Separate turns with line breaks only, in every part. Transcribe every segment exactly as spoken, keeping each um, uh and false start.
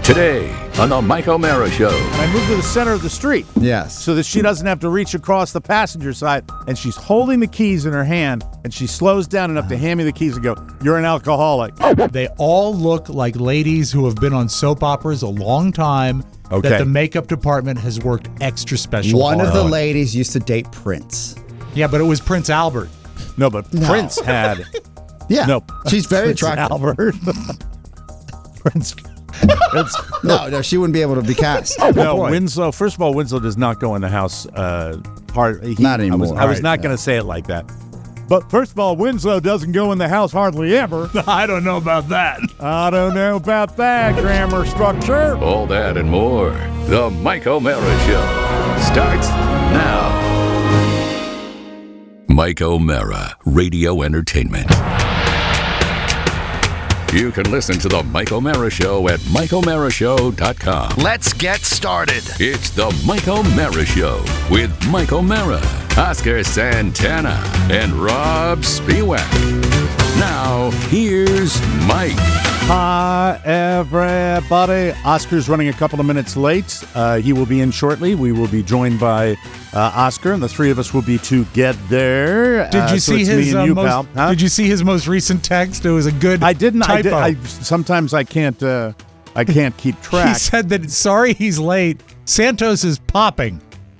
Today on the Mike O'Mara Show.
And I moved to the center of the street.
Yes.
So that she doesn't have to reach across the passenger side. And she's holding the keys in her hand. And she slows down enough to hand me the keys and go, "You're an alcoholic."
They all look like ladies who have been on soap operas a long time.
Okay.
That the makeup department has worked extra special
One
hard
of the
on.
ladies used to date Prince.
Yeah, but it was Prince Albert.
No, but
No.
Prince had.
Yeah.
No.
She's very
Prince
attractive.
Albert. Prince. Prince.
No, no, she wouldn't be able to be cast.
No,
boy.
Winslow. First of all, Winslow does not go in the house uh, hard. He,
Not
I was,
anymore.
I was
Right,
not
yeah.
going to say it like that. But first of all, Winslow doesn't go in the house hardly ever.
I don't know about that.
I don't know about that grammar structure.
All that and more. The Mike O'Mara Show starts now. Mike O'Mara, Radio Entertainment. You can listen to the Mike O'Mara Show at mike o'mara show dot com.
Let's get started.
It's the Mike O'Mara Show with Mike O'Mara, Oscar Santana, and Rob Spiewak. Now, here's Mike.
Hi, everybody. Oscar's running a couple of minutes late. Uh, he will be in shortly. We will be joined by uh, Oscar, and the three of us will be together.
Did you
Uh, so
see
it's
his
me and
uh,
you,
most?
pal. Huh?
Did you see his most recent text? It was a good.
I didn't. I,
Typo.
did, I sometimes I can't. Uh, I can't keep
He
track.
said that sorry he's late. Santos is popping.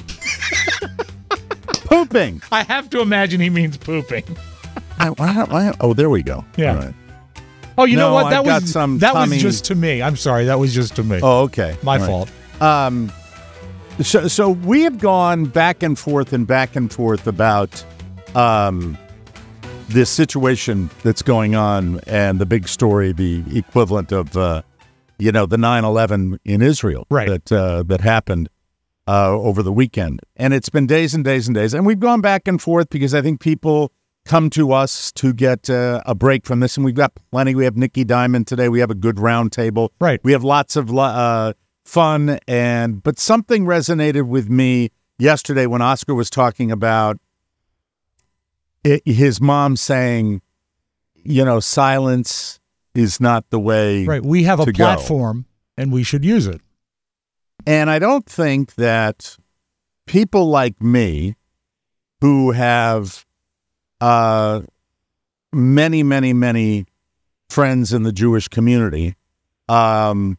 Pooping.
I have to imagine he means pooping.
I, why, why, oh, there we go.
Yeah.
All right.
Oh, you know
No,
what? That
I've got
was
some
that
tummy-
was just to me. I'm sorry. That was just to me.
Oh, okay.
My
All right.
fault.
Um, so, so we have gone back and forth and back and forth about um, this situation that's going on and the big story, the equivalent of, uh, you know, the nine eleven in Israel
Right.
that uh, that happened uh, over the weekend. And it's been days and days and days. And we've gone back and forth because I think people come to us to get uh, a break from this. And we've got plenty. We have Nikki Diamond today. We have a good round table.
Right.
We have lots of uh, fun. and But something resonated with me yesterday when Oscar was talking about it, his mom saying, you know, silence is not the way.
Right. We have a
to go.
platform, and we should use it.
And I don't think that people like me who have uh, many, many, many friends in the Jewish community, um,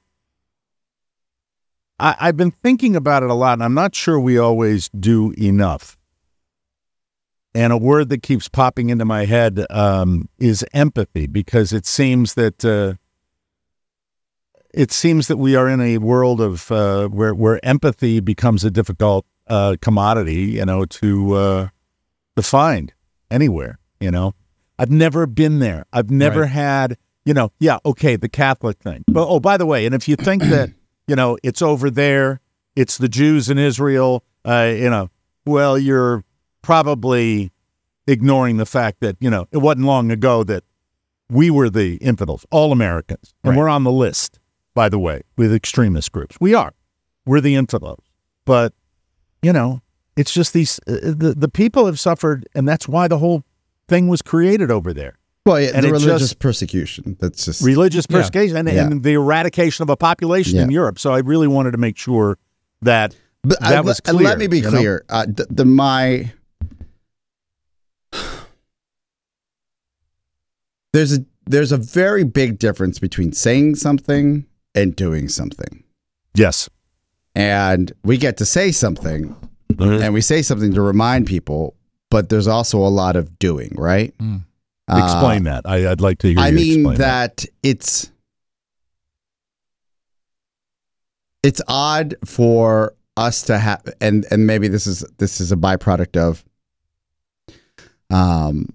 I, I've been thinking about it a lot, and I'm not sure we always do enough. And a word that keeps popping into my head um, is empathy, because it seems that uh, it seems that we are in a world of uh, where where empathy becomes a difficult uh, commodity, you know, to uh, to find anywhere. You know, I've never been there. I've never
Right.
had, you know, yeah, okay, the Catholic thing. But oh, by the way, and if you think that, you know, it's over there, it's the Jews in Israel, uh, you know, well, you're probably ignoring the fact that, you know, it wasn't long ago that we were the infidels, all Americans, and
Right.
we're on the list, by the way, with extremist groups. We are. We're the infidels. But, you know, it's just these, uh, the, the people have suffered, and that's why the whole thing was created over there.
Well, yeah,
And
the
it
religious
just-
persecution. That's just
Religious
Yeah.
persecution and,
Yeah.
and the eradication of a population in
Yeah.
Europe. So I really wanted to make sure that
But
that
I,
was
let-
clear.
Let me be
you know?
clear. Uh, the, the my there's a there's a very big difference between saying something and doing something.
Yes.
And we get to say something, and we say something to remind people, but there's also a lot of doing, right?
Mm.
Uh,
Explain that. I, I'd like to hear
I
you
mean
explain
that it's it's odd for us to have, and and maybe this is this is a byproduct of um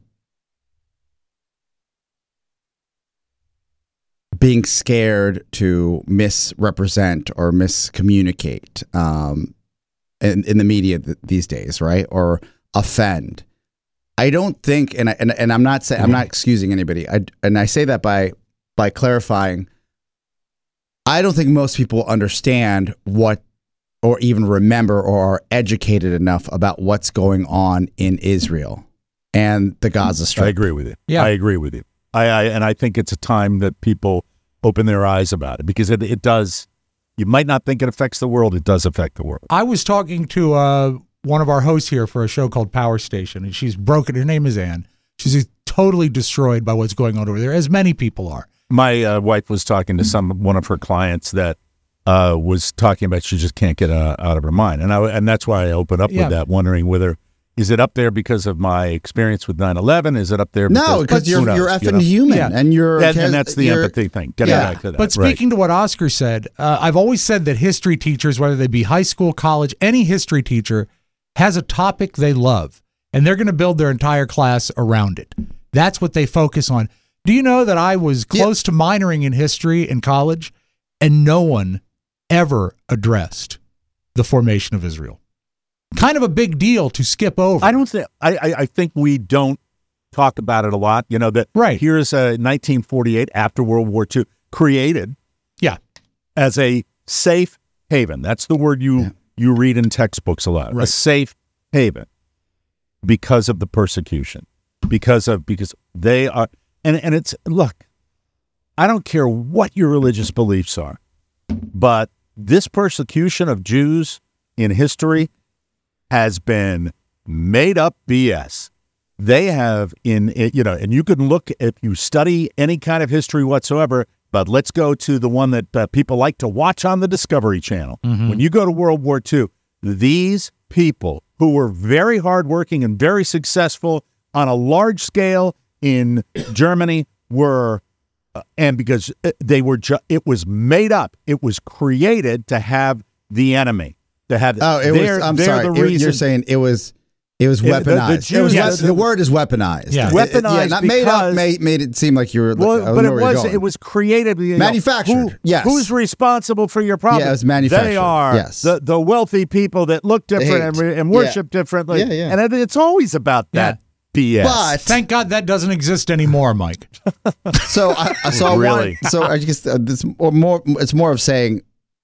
being scared to misrepresent or miscommunicate um in, in the media th- these days, right? Or offend. I don't think, and I, and and I'm not saying I'm not excusing anybody. I and I say that by by clarifying. I don't think most people understand what, or even remember, or are educated enough about what's going on in Israel and the Gaza Strip.
I agree with you.
Yeah.
I agree with you. I, I and I think it's a time that people open their eyes about it, because it, it does You might not think it affects the world. It does affect the world.
I was talking to uh, one of our hosts here for a show called Power Station, and she's broken. Her name is Ann. She's totally destroyed by what's going on over there, as many people are.
My uh, wife was talking to some one of her clients that uh, was talking about she just can't get uh, out of her mind, and I and that's why I opened up
Yeah.
with that, wondering whether is it up there because of my experience with nine eleven? Is it up there?
No, because
who
you're
knows,
you're
you
effing
know?
human,
Yeah.
and you're
And, and that's the
you're-
empathy thing. Getting
yeah.
back to that.
But speaking to what Oscar said, uh, I've always said that history teachers, whether they be high school, college, any history teacher, has a topic they love, and they're going to build their entire class around it. That's what they focus on. Do you know that I was close to minoring in history in college, and no one ever addressed the formation of Israel? Kind of a big deal to skip over.
I don't think I, I I think we don't talk about it a lot. You know that
Right.
here's a nineteen forty-eight after World War Two created
Yeah.
as a safe haven. That's the word you you read in textbooks a lot. A
Right.
safe haven because of the persecution, because of because they are and and it's look. I don't care what your religious beliefs are, but this persecution of Jews in history has been made up B S. They have in, you know, and you can look, if you study any kind of history whatsoever, but let's go to the one that uh, people like to watch on the Discovery Channel. When you go to World War Two, these people who were very hardworking and very successful on a large scale in Germany were, uh, and because they were, ju- it was made up, it was created to have the enemy. To have
Oh, it
they're,
was. I'm
they're
sorry.
the
It-
reason,
you're saying it was. It was
It- the- the
weaponized. It was
Jews-
wep-
yes,
the word is weaponized.
Yeah.
It- it- yeah,
Weaponized
not made up.
because-
Made, made it seem like you were.
well,
I don't
but
know
it
where you're
was
going.
it was created, you know,
Manufactured,
who-
yes.
Who's responsible for your problem?
Yeah, it was manufactured,
They are.
yes.
the the wealthy people that look different and,
hate.
re- and worship differently.
Yeah, yeah.
And it- it's always about that B S.
But
Thank God that doesn't exist anymore, Mike.
so I so I
Really?
want so I guess uh, this or more. It's more of saying.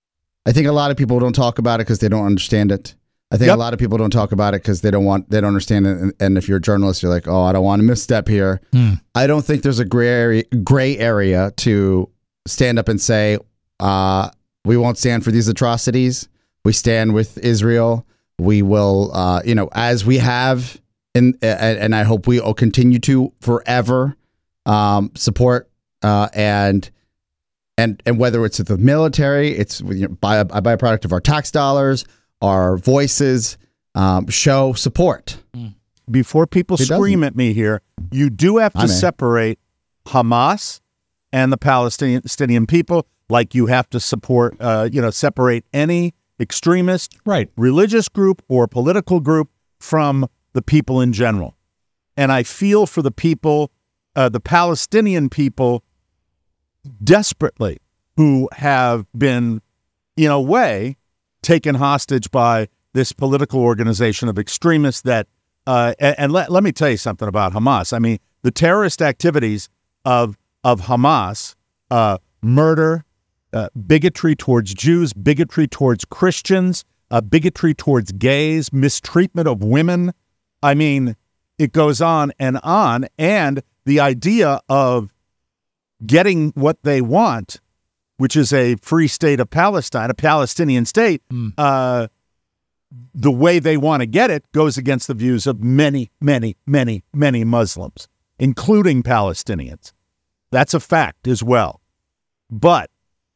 I think a lot of people don't talk about it because they don't understand it. I think
Yep.
a lot of people don't talk about it because they don't want they don't understand it. And, and if you're a journalist, you're like, oh, I don't want to misstep here. I don't think there's a gray area, gray area to stand up and say uh, we won't stand for these atrocities. We stand with Israel. We will, uh, you know, as we have, in, and, and I hope we will continue to forever um, support uh, and. And and whether it's the military, it's you know, by a byproduct of our tax dollars, our voices, um, show support.
Before people
It
scream
doesn't.
at me here, you do have to
I may.
separate Hamas and the Palestinian Palestinian people, like you have to support, uh, you know, separate any extremist
Right.
religious group or political group from the people in general. And I feel for the people, uh, the Palestinian people, desperately, who have been, in a way, taken hostage by this political organization of extremists that, uh, and, and let, let me tell you something about Hamas. I mean, the terrorist activities of, of Hamas, uh, murder, uh, bigotry towards Jews, bigotry towards Christians, uh, bigotry towards gays, mistreatment of women. I mean, it goes on and on. And the idea of getting what they want, which is a free state of Palestine, a Palestinian state, uh, the way they want to get it goes against the views of many, many, many, many Muslims, including Palestinians. That's a fact as well. But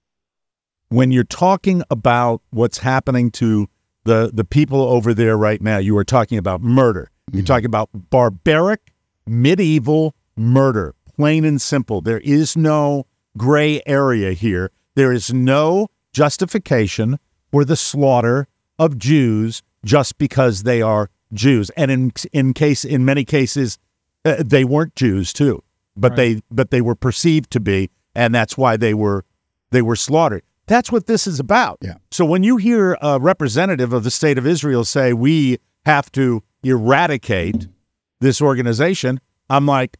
when you're talking about what's happening to the, the people over there right now, you are talking about murder. You're talking about barbaric, medieval murder. Plain and simple. There is no gray area here. There is no justification for the slaughter of Jews just because they are Jews. And in in case in many cases, uh, they weren't Jews too, but
Right.
they but they were perceived to be, and that's why they were they were slaughtered. That's what this is about.
Yeah.
So when you hear a representative of the state of Israel say we have to eradicate this organization, I'm like,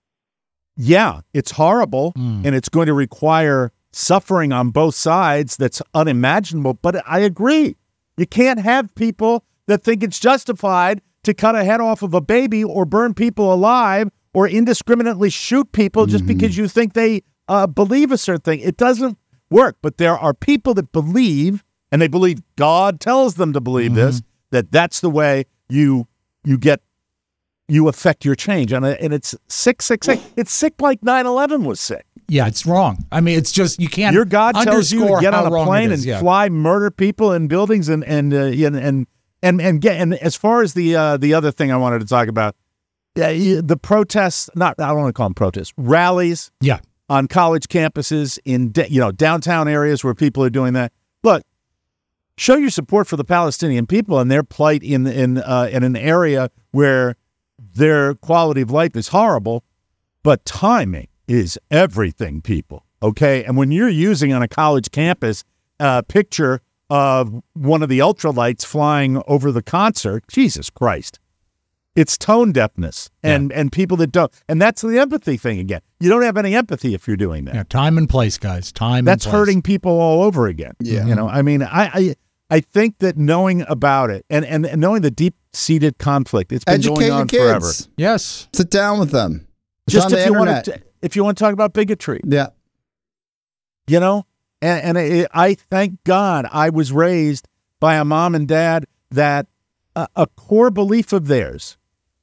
yeah, it's horrible, and it's going to require suffering on both sides that's unimaginable. But I agree. You can't have people that think it's justified to cut a head off of a baby or burn people alive or indiscriminately shoot people just because you think they uh, believe a certain thing. It doesn't work. But there are people that believe, and they believe God tells them to believe
Mhm.
this, that that's the way you you get, you affect your change. And, and it's sick, sick, sick. It's sick like nine eleven was sick.
Yeah, it's wrong. I mean, it's just you can't.
Your God tells you to
underscore
get
how
on a
wrong it
plane
is,
and
yeah.
fly, murder people in buildings, and and uh, and and and and get. And as far as the uh, the other thing I wanted to talk about, yeah, you- the protests. Not I don't want to call them protests. Rallies
Yeah,
on college campuses in da- you know downtown areas where people are doing that. Look, show your support for the Palestinian people and their plight in in uh, in an area where their quality of life is horrible, but timing is everything, people. Okay, and when you're using on a college campus a picture of one of the ultralights flying over the concert, Jesus Christ, it's tone deafness, and and people that don't, and that's the empathy thing again. You don't have any empathy if you're doing that.
yeah. Time and place, guys. Time.
That's
and place.
hurting people all over again.
Yeah.
You know, I mean, I, I, I think that knowing about it and, and, and knowing the deep-seated conflict, it's been
Educate
going
your
on
kids.
forever.
Yes.
Sit down with them. It's
Just
on
if
the
you
internet.
want to, if you want to talk about bigotry,
Yeah.
you know, and, and it, I thank God I was raised by a mom and dad that a, a core belief of theirs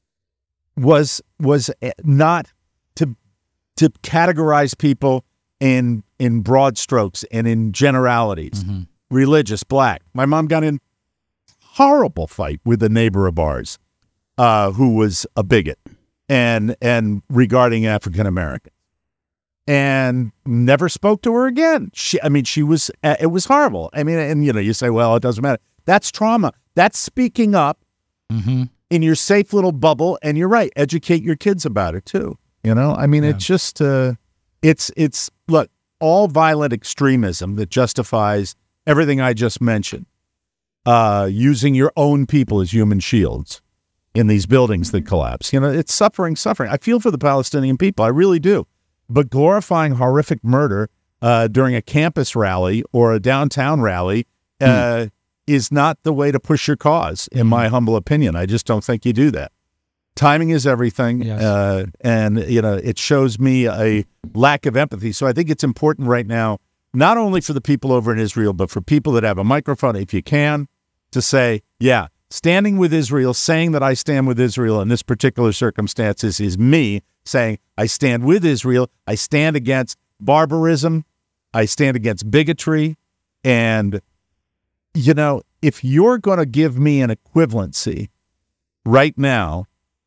was was not to to categorize people in in broad strokes and in generalities.
Mm-hmm.
Religious, black. My mom got in horrible fight with a neighbor of ours uh, who was a bigot and and regarding African Americans, and never spoke to her again. She, I mean, she was. Uh, it was horrible. I mean, and you know, you say, well, it doesn't matter. That's trauma. That's speaking up
Mm-hmm.
in your safe little bubble. And you're right. Educate your kids about it too. You know, I mean,
Yeah.
it's just, uh, it's it's look, all violent extremism that justifies everything I just mentioned, uh, using your own people as human shields in these buildings that collapse. You know, it's suffering, suffering. I feel for the Palestinian people. I really do. But glorifying horrific murder uh, during a campus rally or a downtown rally uh, is not the way to push your cause, in my humble opinion. I just don't think you do that. Timing is everything,
Yes.
uh, and you know it shows me a lack of empathy. So I think it's important right now, not only for the people over in Israel, but for people that have a microphone, if you can, to say, yeah, standing with Israel, saying that I stand with Israel in this particular circumstances is me saying I stand with Israel. I stand against barbarism. I stand against bigotry. And, you know, if you're going to give me an equivalency right now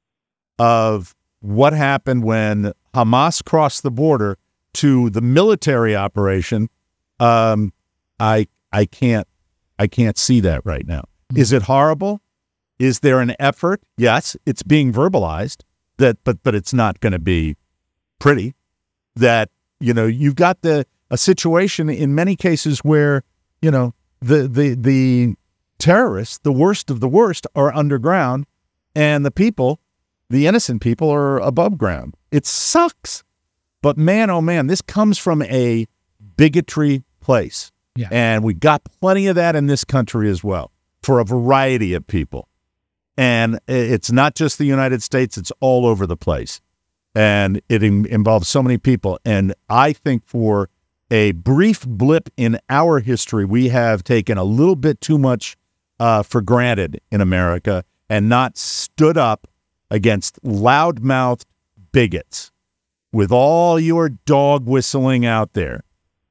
of what happened when Hamas crossed the border to the military operation, um, I I can't I can't see that right now. Is it horrible? Is there an effort? Yes, it's being verbalized. That, but but it's not going to be pretty. That you know you've got the a situation in many cases where you know the the the terrorists, the worst of the worst, are underground, and the people, the innocent people, are above ground. It sucks, but man, oh man, this comes from a bigotry place,
Yeah.
and we got plenty of that in this country as well for a variety of people. And it's not just the United States, it's all over the place. And it in, involves so many people. And I think for a brief blip in our history, we have taken a little bit too much uh, for granted in America and not stood up against loudmouthed bigots with all your dog whistling out there.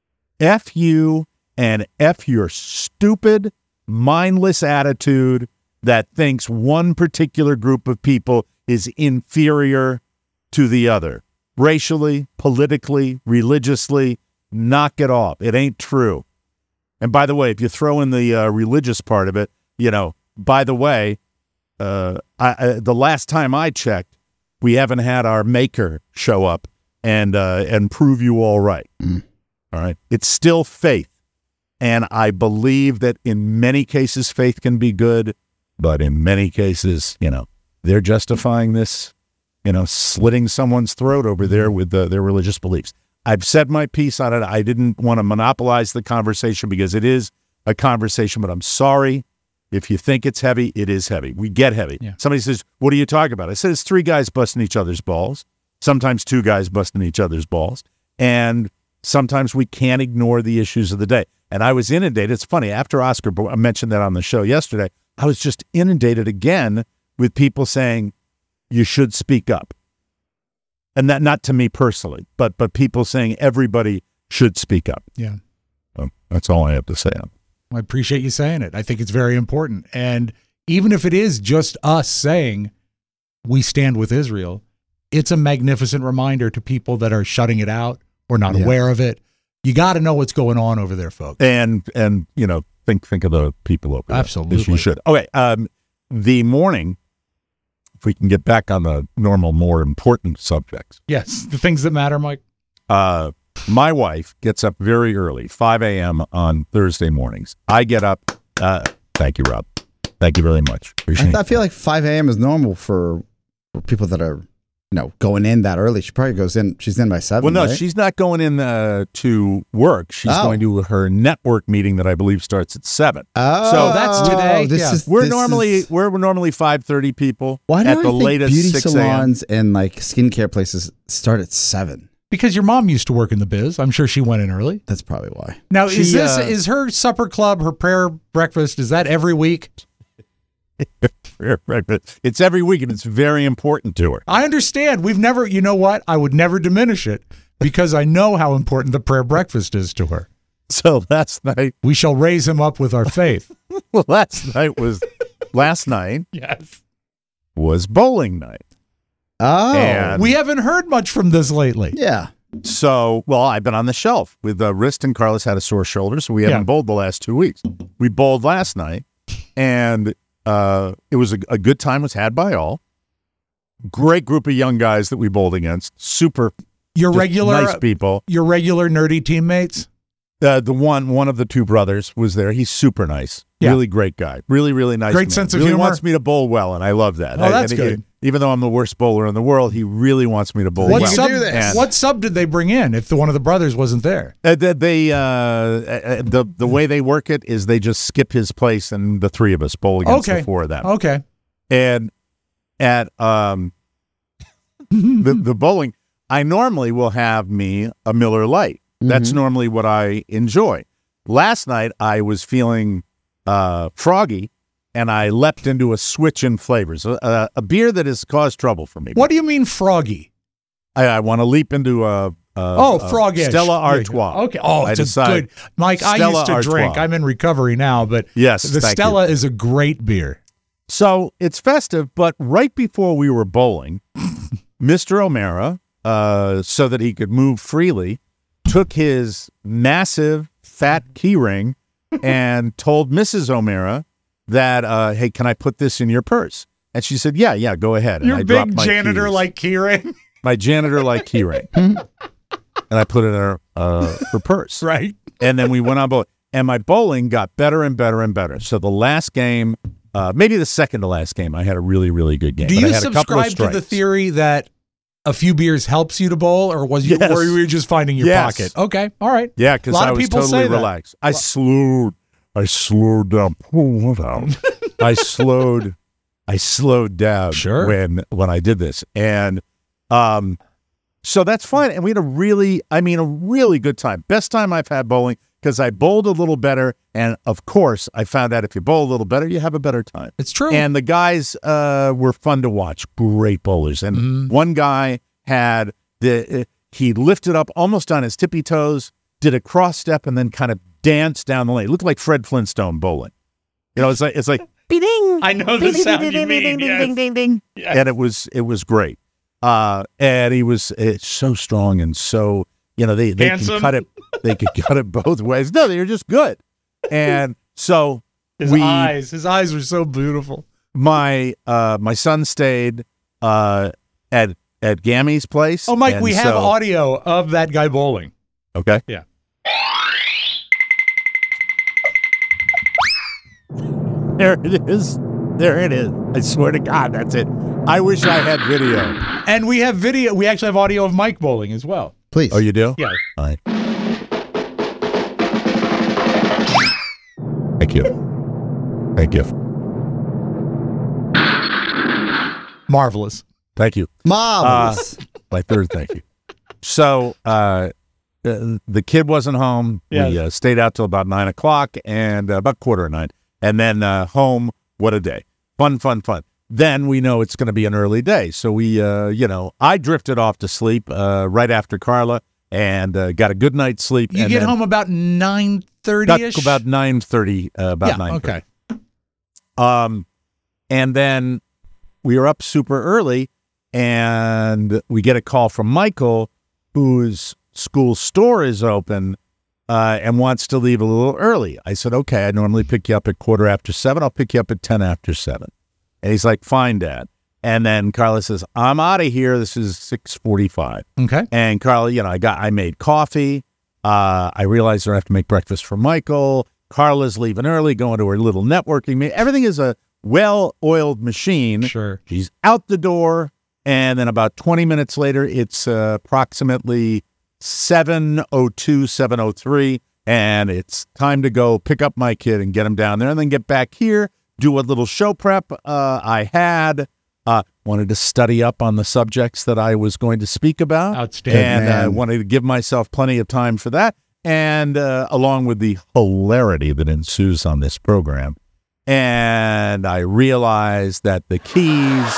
F you and F your stupid, mindless attitude that thinks one particular group of people is inferior to the other. Racially, politically, religiously, knock it off. It ain't true. And by the way, if you throw in the uh, religious part of it, you know, by the way, uh, I, I, the last time I checked, we haven't had our maker show up and uh, and prove you all right.
Mm.
All right. It's still faith. And I believe that in many cases, faith can be good. But in many cases, you know, they're justifying this, you know, slitting someone's throat over there with the, their religious beliefs. I've said my piece on it. I didn't want to monopolize the conversation because it is a conversation, but I'm sorry. If you think it's heavy, it is heavy. We get heavy.
Yeah.
Somebody says, what are you talking about? I said, it's three guys busting each other's balls, sometimes two guys busting each other's balls. And sometimes we can't ignore the issues of the day. And I was inundated. It's funny, after Oscar Bo- mentioned that on the show yesterday, I was just inundated again with people saying, you should speak up. And that not to me personally, but but people saying everybody should speak up.
Yeah.
So that's all I have to say on it.
I appreciate you saying it. I think it's very important. And even if it is just us saying we stand with Israel, it's a magnificent reminder to people that are shutting it out or not
Yeah.
aware of it. You got to know what's going on over there, folks.
And, and you know, think think of the people over there.
Absolutely.
As you should. Okay, um, the morning, if we can get back on the normal, more important subjects.
Yes, the things that matter, Mike.
Uh, my wife gets up very early, five a.m. on Thursday mornings. I get up. Uh, thank you, Rob. Thank you very much. Appreciate
I, I feel like five a.m. is normal for, for people that are, you know, going in that early. She probably goes in, she's in by seven.
Well, no,
right?
she's not going in uh, to work. She's
Oh.
going to her network meeting that I believe starts at seven.
Oh,
So
that's today?
This
Yeah.
is,
We're
this
normally
is-
we're normally five thirty people.
why do
at
I
the
think
latest
beauty
six a.m.
salons and like skincare places start at seven?
Because your mom used to work in the biz. I'm sure she went in early.
That's probably why.
Now, is
She,
this
uh,
is her supper club, her prayer breakfast, is that every week?
It's every week, and it's very important to her.
I understand. We've never, you know what? I would never diminish it because I know how important the prayer breakfast is to her.
So last night,
We shall raise him up with our faith.
well, last night was last night
Yes.
was bowling night.
Oh,
And-
We haven't heard much from this lately.
yeah.
So, well, I've been on the shelf with uh, wrist, and Carlos had a sore shoulder, so we haven't
Yeah.
bowled the last two weeks. We bowled last night, and uh, it was a, a good time was had by all. Great group of young guys that we bowled against. Super
Your
just
regular
nice people.
your regular nerdy teammates?
Uh, the one one of the two brothers was there. He's super nice.
Yeah.
Really great guy. Really, really nice.
Great
man.
sense of
really
humor.
wants me to bowl well, and I love that.
Oh,
I-
that's
and he-
good.
even though I'm the worst bowler in the world, he really wants me to bowl
What
well.
sub,
do this.
And-
what sub did they bring in if the one of the brothers wasn't there?
Uh, they, they uh, uh, the the way they work it is they just skip his place, and the three of us bowl against
Okay.
the four of them.
Okay.
And at um the the bowling, I normally will have me a Miller Lite. That's
Mhm.
normally what I enjoy. Last night I was feeling uh, froggy, and I leapt into a switch in flavors, a, a beer that has caused trouble for me.
What do you mean froggy?
I, I want to leap into a, a
Oh,
a
froggish.
Stella
There you go.
Artois.
Okay. Oh,
I
it's a
decide-
good. Mike, I
Stella
used to
Artois.
drink. I'm in recovery now, but
Yes,
the
thank you.
Stella is a great beer.
So it's festive, but right before we were bowling, Mister O'Mara, uh, so that he could move freely, took his massive fat key ring and told Missus O'Mara that, uh, hey, can I put this in your purse? And she said, yeah, yeah, go ahead. And
Your
I dropped
big
my
janitor
keys.
like keyring.
my janitor like key ring. And I put it in her, uh, her purse.
Right.
And then we went on bowling. And my bowling got better and better and better. So the last game, uh, maybe the second to last game, I had a really, really good game.
Do
But I
you
had a couple of
subscribe to the
strikes.
theory that a few beers helps you to bowl, or was you
Yes.
were you just finding your
Yes.
pocket? Okay, all right.
Yeah, because
A lot
I
of
was
people
totally
say that.
relaxed. I slowed, I slowed down. Pull it out. I slowed, I slowed down
Sure.
when when I did this, and um, so that's fine. And we had a really, I mean, a really good time. Best time I've had bowling because I bowled a little better, and of course, I found out if you bowl a little better, you have a better time.
It's true.
And the guys uh, were fun to watch. Great bowlers. And
Mhm.
one guy had the uh, he lifted up almost on his tippy toes, did a cross step, and then kind of danced down the lane. It looked like Fred Flintstone bowling. You know, it's like it's like ding.
I know the sound you mean. Yes. Yes.
And it was it was great. Uh, and he was it's so strong and so you know they they
Handsome.
can cut it they could cut it both ways. No, they were just good. And so
His
we
eyes, his eyes were so beautiful.
my uh my son stayed uh at at Gammy's place.
Oh, Mike,
and
we have
so-
audio of that guy bowling.
Okay.
Yeah.
There it is. There it is. I swear to God, that's it. I wish I had video.
And we have video. We actually have audio of Mike bowling as well.
Please.
Oh, you do?
Yeah.
All right. Thank you. Thank you.
Marvelous.
Thank you.
Marvelous.
My third thank you. So uh, uh, the kid wasn't home.
Yeah.
We uh, stayed out till about nine o'clock and uh, about quarter of nine. And then uh, home, what a day. Fun, fun, fun. Then we know it's going to be an early day. So we, uh, you know, I drifted off to sleep uh, right after Carla and uh, got a good night's sleep.
You
and
get home about nine thirty-ish?
About nine thirty, uh, about
yeah,
nine thirty.
okay.
Um, and then we were up super early, and we get a call from Michael, whose school store is open uh, and wants to leave a little early. I said, okay, I normally pick you up at quarter after seven. I'll pick you up at ten after seven. And he's like, fine, Dad. And then Carla says, I'm out of here. This is six forty-five.
Okay.
And Carla, you know, I got, I made coffee. Uh, I realized I have to make breakfast for Michael. Carla's leaving early, going to her little networking meeting. Everything is a well-oiled machine.
Sure.
She's out the door. And then about twenty minutes later, it's uh, approximately seven oh two, seven oh three. And it's time to go pick up my kid and get him down there and then get back here, do what little show prep uh, I had. Uh, wanted to study up on the subjects that I was going to speak about.
Outstanding.
And I uh,
Man.
wanted to give myself plenty of time for that. And uh, along with the hilarity that ensues on this program. And I realized that the keys,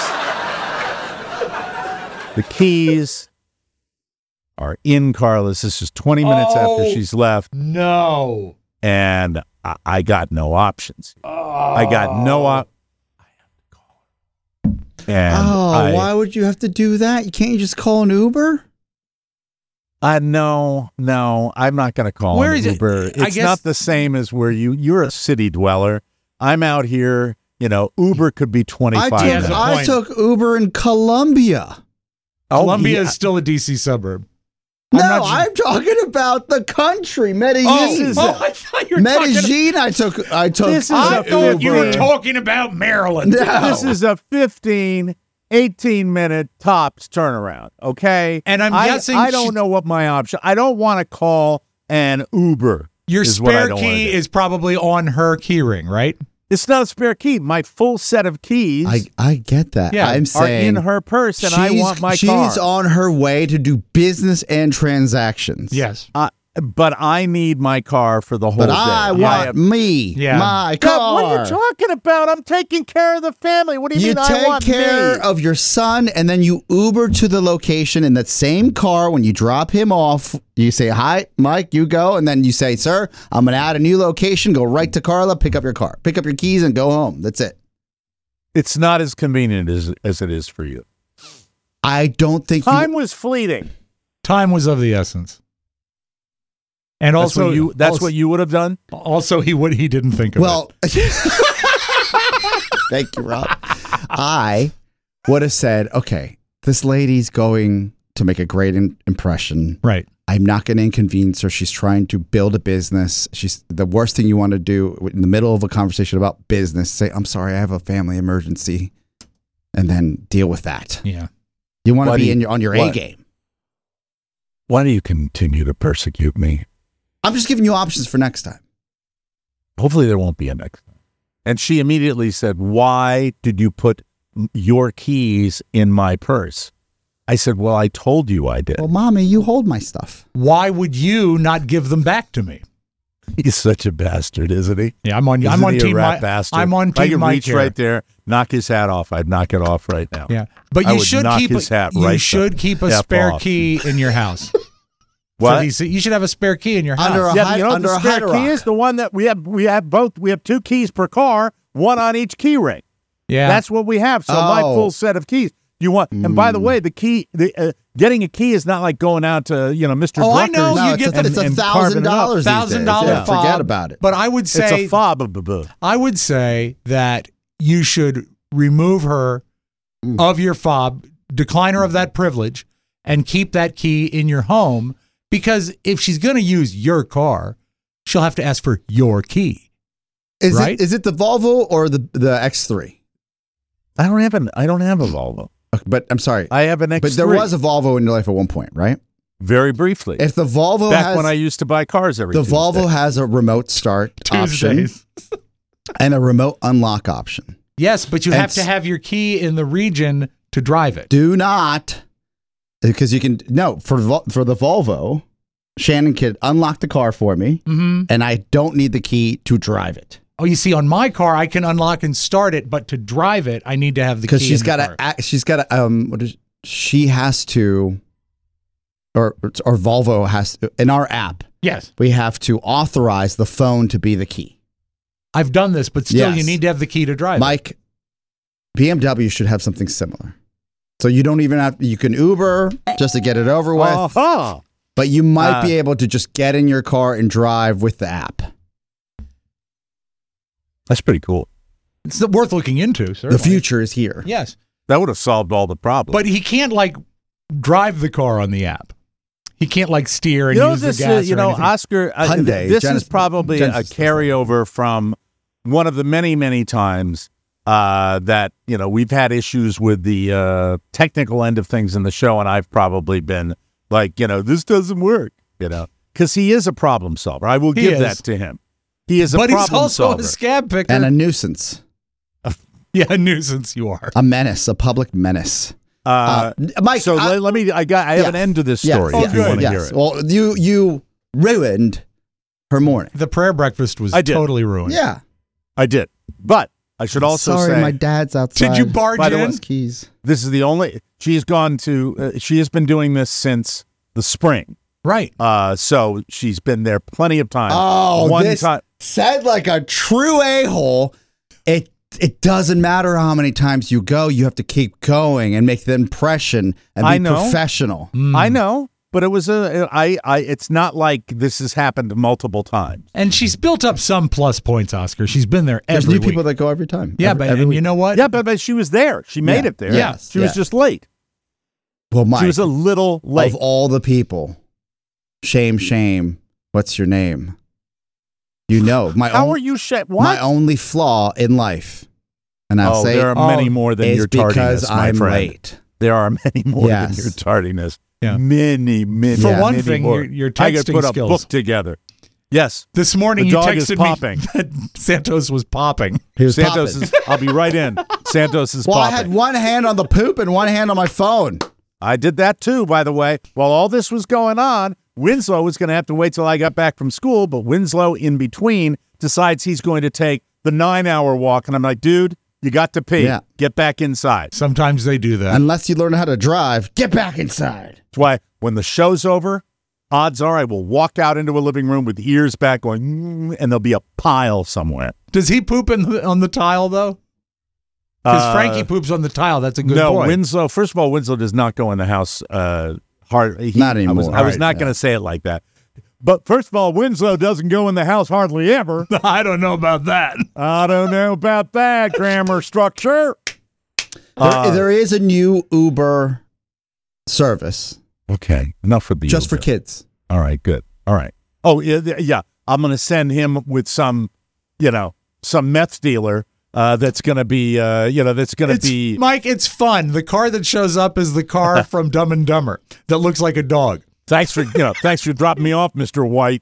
the keys are in Carla's. This is twenty minutes
Oh.
after she's left.
No.
And I, I got no options. I got no op. I have to call her. And
oh,
I,
why would you have to do that? You can't just call an Uber?
I no, no, I'm not going to call
Where
an
is it?
Uber.
I
It's
guess-
not the same as where you. You're a city dweller. I'm out here. You know, Uber could be
I
twenty-five.
took,
has a
minutes.
I
point.
took Uber in Columbia.
Oh,
Columbia
yeah.
is still a D C suburb. I'm
No,
not ju-
I'm talking about the country, Medellin.
This is
oh,
a-
I thought you were talking.
Medellin, I took. I took.
This is
I
a
thought you were
Uber.
talking about Maryland.
No.
This is a fifteen, eighteen minute tops turnaround. Okay,
And I'm
I,
guessing
I
she-
don't know what my option. I don't want to call an Uber.
Your
is what I
spare
don't wanna
key
do.
is probably on her keyring, right?
It's not a spare key. My full set of keys
I, I get that.
Yeah,
I'm
are
saying
in her purse, and I
she's-
want my
she's
car.
on her way to do business and transactions.
Yes.
Uh, but I need my car for the whole
But
day.
I want
have-
me,
Yeah.
my
God,
car.
what are you talking about? I'm taking care of the family. What do you,
You
mean I
take
want
care
me?
of your son, and then you Uber to the location in that same car. When you drop him off, you say, "Hi, Mike, you go," and then you say, "Sir, I'm gonna add a new location. Go right to Carla, pick up your car, pick up your keys, and go home." That's it.
It's not as convenient as as it is for you.
I don't think
Time
you.
was fleeting.
Time was of the essence. And
That's
also,
what you. That's
also,
what you would have done.
Also, he would. He didn't think of
Well, thank you, Rob. I would have said, "Okay, this lady's going to make a great in- impression.
it. Right.
I'm not going to inconvenience her. She's trying to build a business. She's the worst thing you want to do in the middle of a conversation about business. Say, I'm sorry, I have a family emergency, and then deal with that.
Yeah.
You want to
Why
be
do you-
in your, on your A
why?
game.
Why do you continue to persecute me?
I'm just giving you options for next time.
Hopefully, there won't be a next time. And she immediately said, "Why did you put m- your keys in my purse?" I said, "Well, I told you I did."
Well, mommy, you hold my stuff.
Why would you not give them back to me?
He's such a bastard, isn't he?
Yeah, I'm on.
Isn't
I'm on
he a
team.
rat
Mi-
bastard?
I'm on
If I
team
could
Mike
reach
here.
right there, knock his hat off. I'd knock it off right now.
Yeah, but
I
you
would
should
knock
keep
his hat
you
right
should
the
keep a
F
spare
off.
key in your house.
What?
For these- you should have a spare key in your house.
Under a
Yeah,
high-
you know what
under
the
a
spare
hydro
key
rock.
is? The one that we have. We have both. We have two keys per car, one on each key ring.
yeah,
That's what we have. So my
Oh.
full set of keys. You want? And by the way, the key, the uh, getting a key is not like going out to you know Mister
Oh, I
Drucker's
know,
No,
you
it's,
get
a,
the-
it's a
and
thousand
carving it up.
dollars. these
thousand
days.
dollar
Yeah,
fob.
Forget about it.
But I would
It's
say
a fob.
I would say that you should remove her of your fob, decline her of that privilege, and keep that key in your home. Because if she's going to use your car, she'll have to ask for your key.
Is
Right?
it is it the Volvo or the the X three?
I don't have an. I don't have a Volvo.
But I'm sorry.
I have an X three.
But there was a Volvo in your life at one point, right?
very briefly.
If the Volvo
Back
has
when I used to buy cars every
the
Tuesday.
Volvo has a remote start option
Tuesdays.
and a remote unlock option.
Yes, but you
And
have to
s-
have your key in the region to drive it.
Do not, because you can no for Vol- for the Volvo. Shannon could unlock the car for me,
Mm-hmm.
and I don't need the key to drive it.
Oh, you see, on my car, I can unlock and start it, but to drive it, I need to have the key.
Because she's
in
got
the car.
to, she's got to, um, what is, she has to, or or Volvo has to, in our app,
Yes,
we have to authorize the phone to be the key.
I've done this, but still,
Yes.
you need to have the key to drive. it.
Mike, B M W should have something similar. So you don't even have, you can Uber just to get it over with,
Uh-huh.
but you might
Uh,
be able to just get in your car and drive with the app.
That's pretty cool.
It's worth looking into.
The
Certainly.
future is here.
Yes,
That would have solved all the problems.
but he can't like drive the car on the app. He can't like steer and
you know,
use
this,
the gas.
uh, you
or
know,
anything.
Oscar, uh,
Hyundai,
this
Genesis-
is probably
Genesis
a carryover from one of the many, many times uh, that, you know, we've had issues with the uh, technical end of things in the show, and I've probably been like, you know, this doesn't work, you know, because he is a problem solver. I will
He
give
is.
that to him. He is a
but he's
problem
also
solver.
a scab picker.
And a nuisance,
yeah, a nuisance you are.
a menace, a public menace.
Uh,
Uh, Mike,
so
I-
let, let me, I got, I have
Yeah.
an end to this
Yes,
story
Oh,
if you
good.
want to
yes.
hear it.
Well, you you ruined her morning.
The prayer breakfast was
I did.
totally ruined.
Yeah.
I did. But I should also
Sorry,
say,
my dad's outside.
Did you barge
By the way-
in?
Keys.
this is the only, she's gone to, uh, she has been doing this since the spring.
Right.
Uh, so she's been there plenty of times.
Oh,
one
this
time.
said like a true a-hole. It it doesn't matter how many times you go. You have to keep going and make the impression and be
I know.
professional.
Mm.
I know, but it was a, I, I, it's not like this has happened multiple times.
And she's built up some plus points, Oscar. She's been there
There's
every
new
week.
people that go every time.
yeah,
every,
but
every
and
week.
you know what?
Yeah, but, but she was there. She made
Yeah.
it there.
Yes.
She was
Yeah.
just late.
Well, Mike,
She was a little late.
of all the people, shame, shame. What's your name? You know my
How
own-
are you? Sh- what?
my only flaw in life, and I'll
oh,
say
there
it
are many
oh,
more than
is
your tardiness,
because
my
I'm
friend.
late.
There are many more
Yes.
than your tardiness.
Yeah.
Many, many.
For
Yeah.
one
many
thing,
more.
your, your
I could
texting
put a
skills.
book together. Yes.
This morning
The
you
dog is
texted
popping.
me that Santos was popping.
He was
Santos
popping.
is. I'll be right in. Santos is
Well, I
popping.
had one hand on the poop and one hand on my phone.
I did that too, by the way. While all this was going on, Winslow was going to have to wait till I got back from school, but Winslow, in between, decides he's going to take the nine-hour walk, and I'm like, dude, you got to pee.
Yeah.
Get back inside.
Sometimes they do that.
Unless you learn how to drive, get back inside.
That's why when the show's over, odds are I will walk out into a living room with ears back going, mm, and there'll be a pile somewhere.
Does he poop in the, on the tile, though? Because
Uh,
Frankie poops on the tile. That's a good
no,
boy.
Winslow, first of all, Winslow does not go in the house uh, hard. He,
Not
I was,
anymore.
I was
Right,
not
yeah.
going to say it like that. But first of all, Winslow doesn't go in the house hardly ever.
I don't know about that.
I don't know about that grammar structure.
There,
Uh,
there is a new Uber service
Okay, enough for the
just for
Uber.
kids.
All right, good. All right. Oh yeah, th- yeah. I'm going to send him with some, you know, some meth dealer uh, that's going to be, uh, you know, that's going to
It's,
be.
Mike, it's fun. The car that shows up is the car from Dumb and Dumber that looks like a dog.
Thanks for, you know, thanks for dropping me off, Mister White.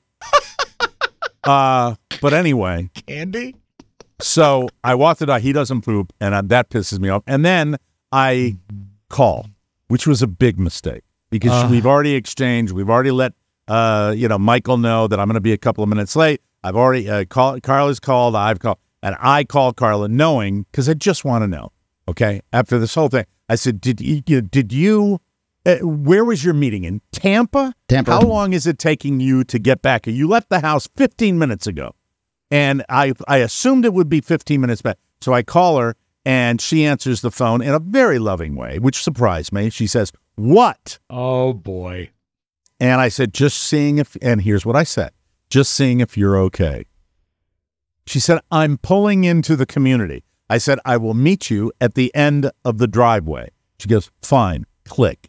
Uh, but anyway,
Andy?
so I walked the dog. He doesn't poop, and uh, that pisses me off. And then I call, which was a big mistake because
Uh.
we've already exchanged. We've already let, uh, you know, Michael know that I'm going to be a couple of minutes late. I've already uh, called. Carla's called. I've called, and I called Carla knowing because I just want to know. Okay, after this whole thing, I said, "Did you? you- Did you? Uh, where was your meeting in Tampa?
Tampa.
How long is it taking you to get back? You left the house fifteen minutes ago." And I I assumed it would be fifteen minutes back. So I call her, and she answers the phone in a very loving way, which surprised me. She says, "What?"
Oh, boy.
And I said, "Just seeing if," and here's what I said, "just seeing if you're okay." She said, "I'm pulling into the community." I said, "I will meet you at the end of the driveway." She goes, "Fine," click.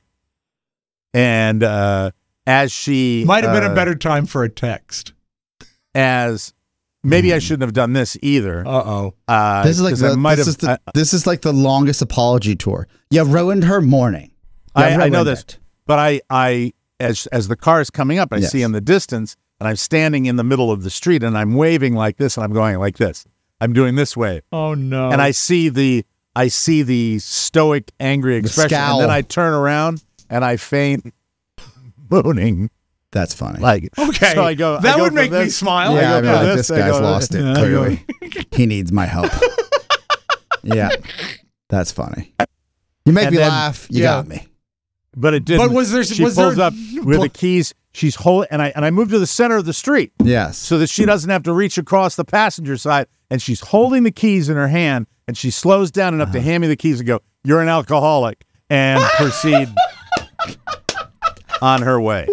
And uh, as she...
Might have been
uh,
a better time for a text.
As... Maybe I shouldn't have done this either.
Uh-oh.
Uh,
This is like
'cause I
the,
might
this,
have-
is the,
I-
this is like the longest apology tour. You ruined her morning. You
I, I know
ruined
this,
it.
but I, I, as as the car is coming up, I
Yes.
see in the distance, and I'm standing in the middle of the street, and I'm waving like this, and I'm going like this. I'm doing this wave,
Oh, no.
and I see the, I see the stoic, angry expression,
scowl.
and then I turn around and I feign mooning,
That's funny.
Like,
Okay,
so I go.
that
I go
would
from
make me
this-
smile.
yeah,
I
I
go
mean,
from
like,
this,
this
I
guy's
go-
lost it,
I go-
clearly. He needs my help. Yeah. That's funny. You make
And
me
then-
laugh. You
yeah.
got me.
But it didn't.
But was there-
She
was
pulls
there-
up with the keys. She's holding, and I and I moved to the center of the street
Yes.
so that she doesn't have to reach across the passenger side. And she's holding the keys in her hand, and she slows down enough to hand me the keys and go, "You're an alcoholic," and proceed on her way.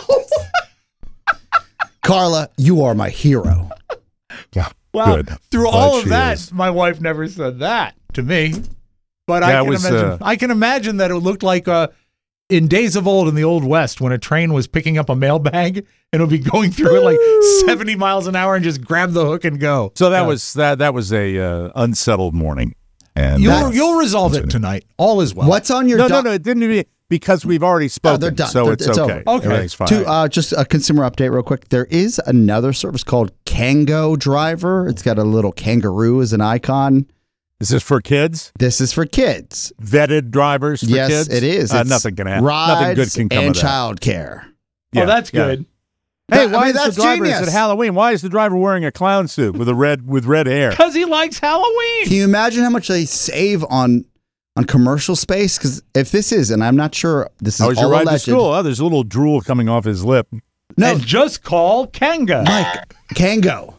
Carla, you are my hero.
Yeah,
Wow.
good.
Through
Glad
all of
she
that,
is.
my wife never said that to me. But I
That
can
was,
imagine.
uh,
I can imagine that it looked like uh, in days of old in the old west when a train was picking up a mailbag and it would be going through it like seventy miles an hour and just grab the hook and go.
So that
Yeah.
was that. That was a uh, unsettled morning, and
You'll
that's-
you'll resolve it tonight. All is well.
What's on your
no,
doc-
no, no. It didn't be because we've already spoken.
they're done.
So
They're-
it's,
it's
okay.
over.
Okay.
Everything's fine.
To, uh, just a consumer update real quick. There is another service called Kango Driver. It's got a little kangaroo as an icon.
Is this for kids?
This is for kids.
Vetted drivers for
yes,
kids?
it is.
Uh,
It's
nothing can happen.
Rides
Nothing good can come
and
of that.
childcare.
Yeah,
Oh, that's
yeah.
good.
Hey,
That- I
why
mean,
is
that's
the driver
genius.
is it Halloween? Why is the driver wearing a clown suit with a red with red hair?
Because he likes Halloween.
Can you imagine how much they save on on commercial space? Because if this is, and I'm not sure, this is
How was your
all
ride to
alleged.
school? Oh, there's a little drool coming off his lip.
No,
And just call Kanga.
Mike, Kango.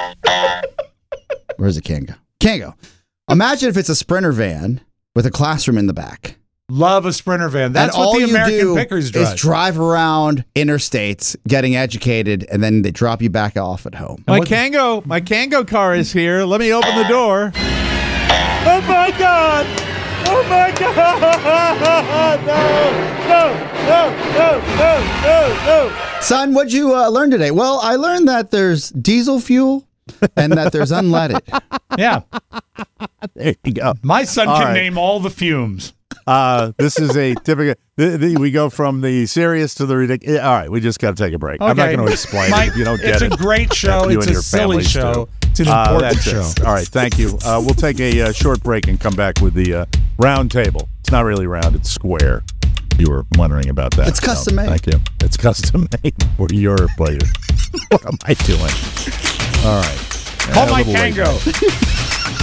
Where's the Kango? Kango. Imagine if it's a Sprinter van with a classroom in the back.
Love a Sprinter van. That's
and
what
all
the
you
American
do
Pickers
is
drive.
drive around interstates, getting educated, and then they drop you back off at home.
My
what-
Kango, my Kango car is here. Let me open the door. Oh my God! Oh my God! No! No! No! No! No! No!
Son, what'd you uh, learn today? Well, I learned that there's diesel fuel and that there's unleaded.
Yeah.
There you go.
My son
All
can
right.
name all the fumes.
Uh, this is a typical. The, the, we go from the serious to the ridiculous. All right, we just got to take a break. I'm not
Okay.
going to explain
Mike,
it if you don't get
it's
it.
a great show.
You
It's
and
a
your
silly
families
show.
do.
It's an
Uh,
important
that's
show.
it. All right, thank you. Uh, we'll take a uh, short break and come back with the uh, round table. It's not really round; it's square. You were wondering about that.
It's custom made.
Thank you. It's custom made for your pleasure. What am I doing? All right.
Call
Uh,
my
a little late.
Kango.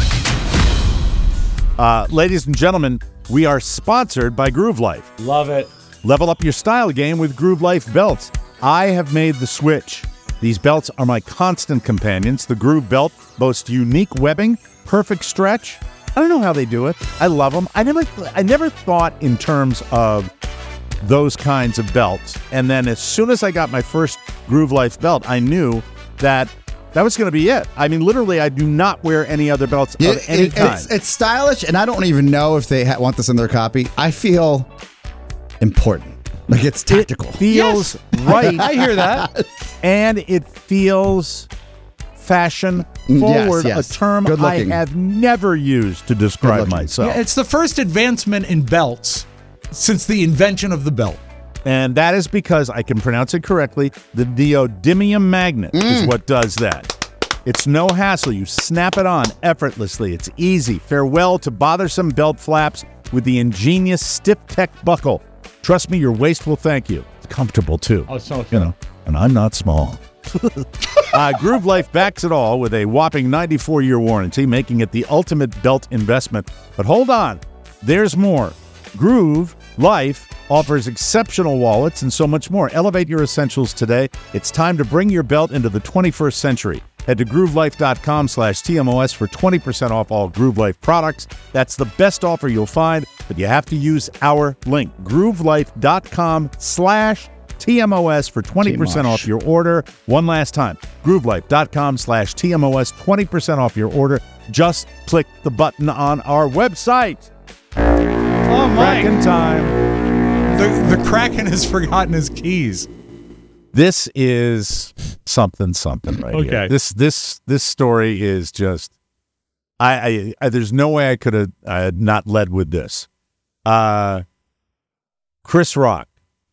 Uh, ladies and gentlemen, we are sponsored by Groove Life.
Love it.
Level up your style game with Groove Life belts. I have made the switch. These belts are my constant companions. The Groove belt boasts unique webbing, perfect stretch. I don't know how they do it. I love them. I never, I never thought in terms of those kinds of belts. And then as soon as I got my first Groove Life belt, I knew that that was going to be it. I mean, literally, I do not wear any other belts
Yeah,
of any
it-
kind.
it's, it's stylish, and I don't even know if they ha- want this in their copy. I feel important. Like it's tactical.
It feels right.
I hear that.
And it feels fashion
Mm, yes,
forward,
yes.
a term
Good
I
looking.
have never used to
Good
describe
looking.
myself.
Yeah, it's the first advancement in belts since the invention of the belt.
And that is because I can pronounce it correctly. The neodymium magnet is what does that. It's no hassle. You snap it on effortlessly. It's easy. Farewell to bothersome belt flaps with the ingenious stiff tech buckle. Trust me, your waist will thank you. It's comfortable too.
Oh, so
You know, and I'm not small. uh, Groove Life backs it all with a whopping ninety-four year warranty, making it the ultimate belt investment. But hold on, there's more. Groove Life offers exceptional wallets and so much more. Elevate your essentials today. It's time to bring your belt into the twenty-first century. Head to groovelife.com slash TMOS for twenty percent off all Groove Life products. That's the best offer you'll find, but you have to use our link, groovelife.com slash TMOS for twenty percent
T-mosh.
off your order. One last time, groovelife.com slash TMOS, twenty percent off your order. Just click the button on our website.
Oh, Mike.
Kraken time.
The, the Kraken has forgotten his keys.
This is something, something right here.
Okay.
This this this story is just. I, I, I there's no way I could have uh, not led with this. Uh, Chris Rock.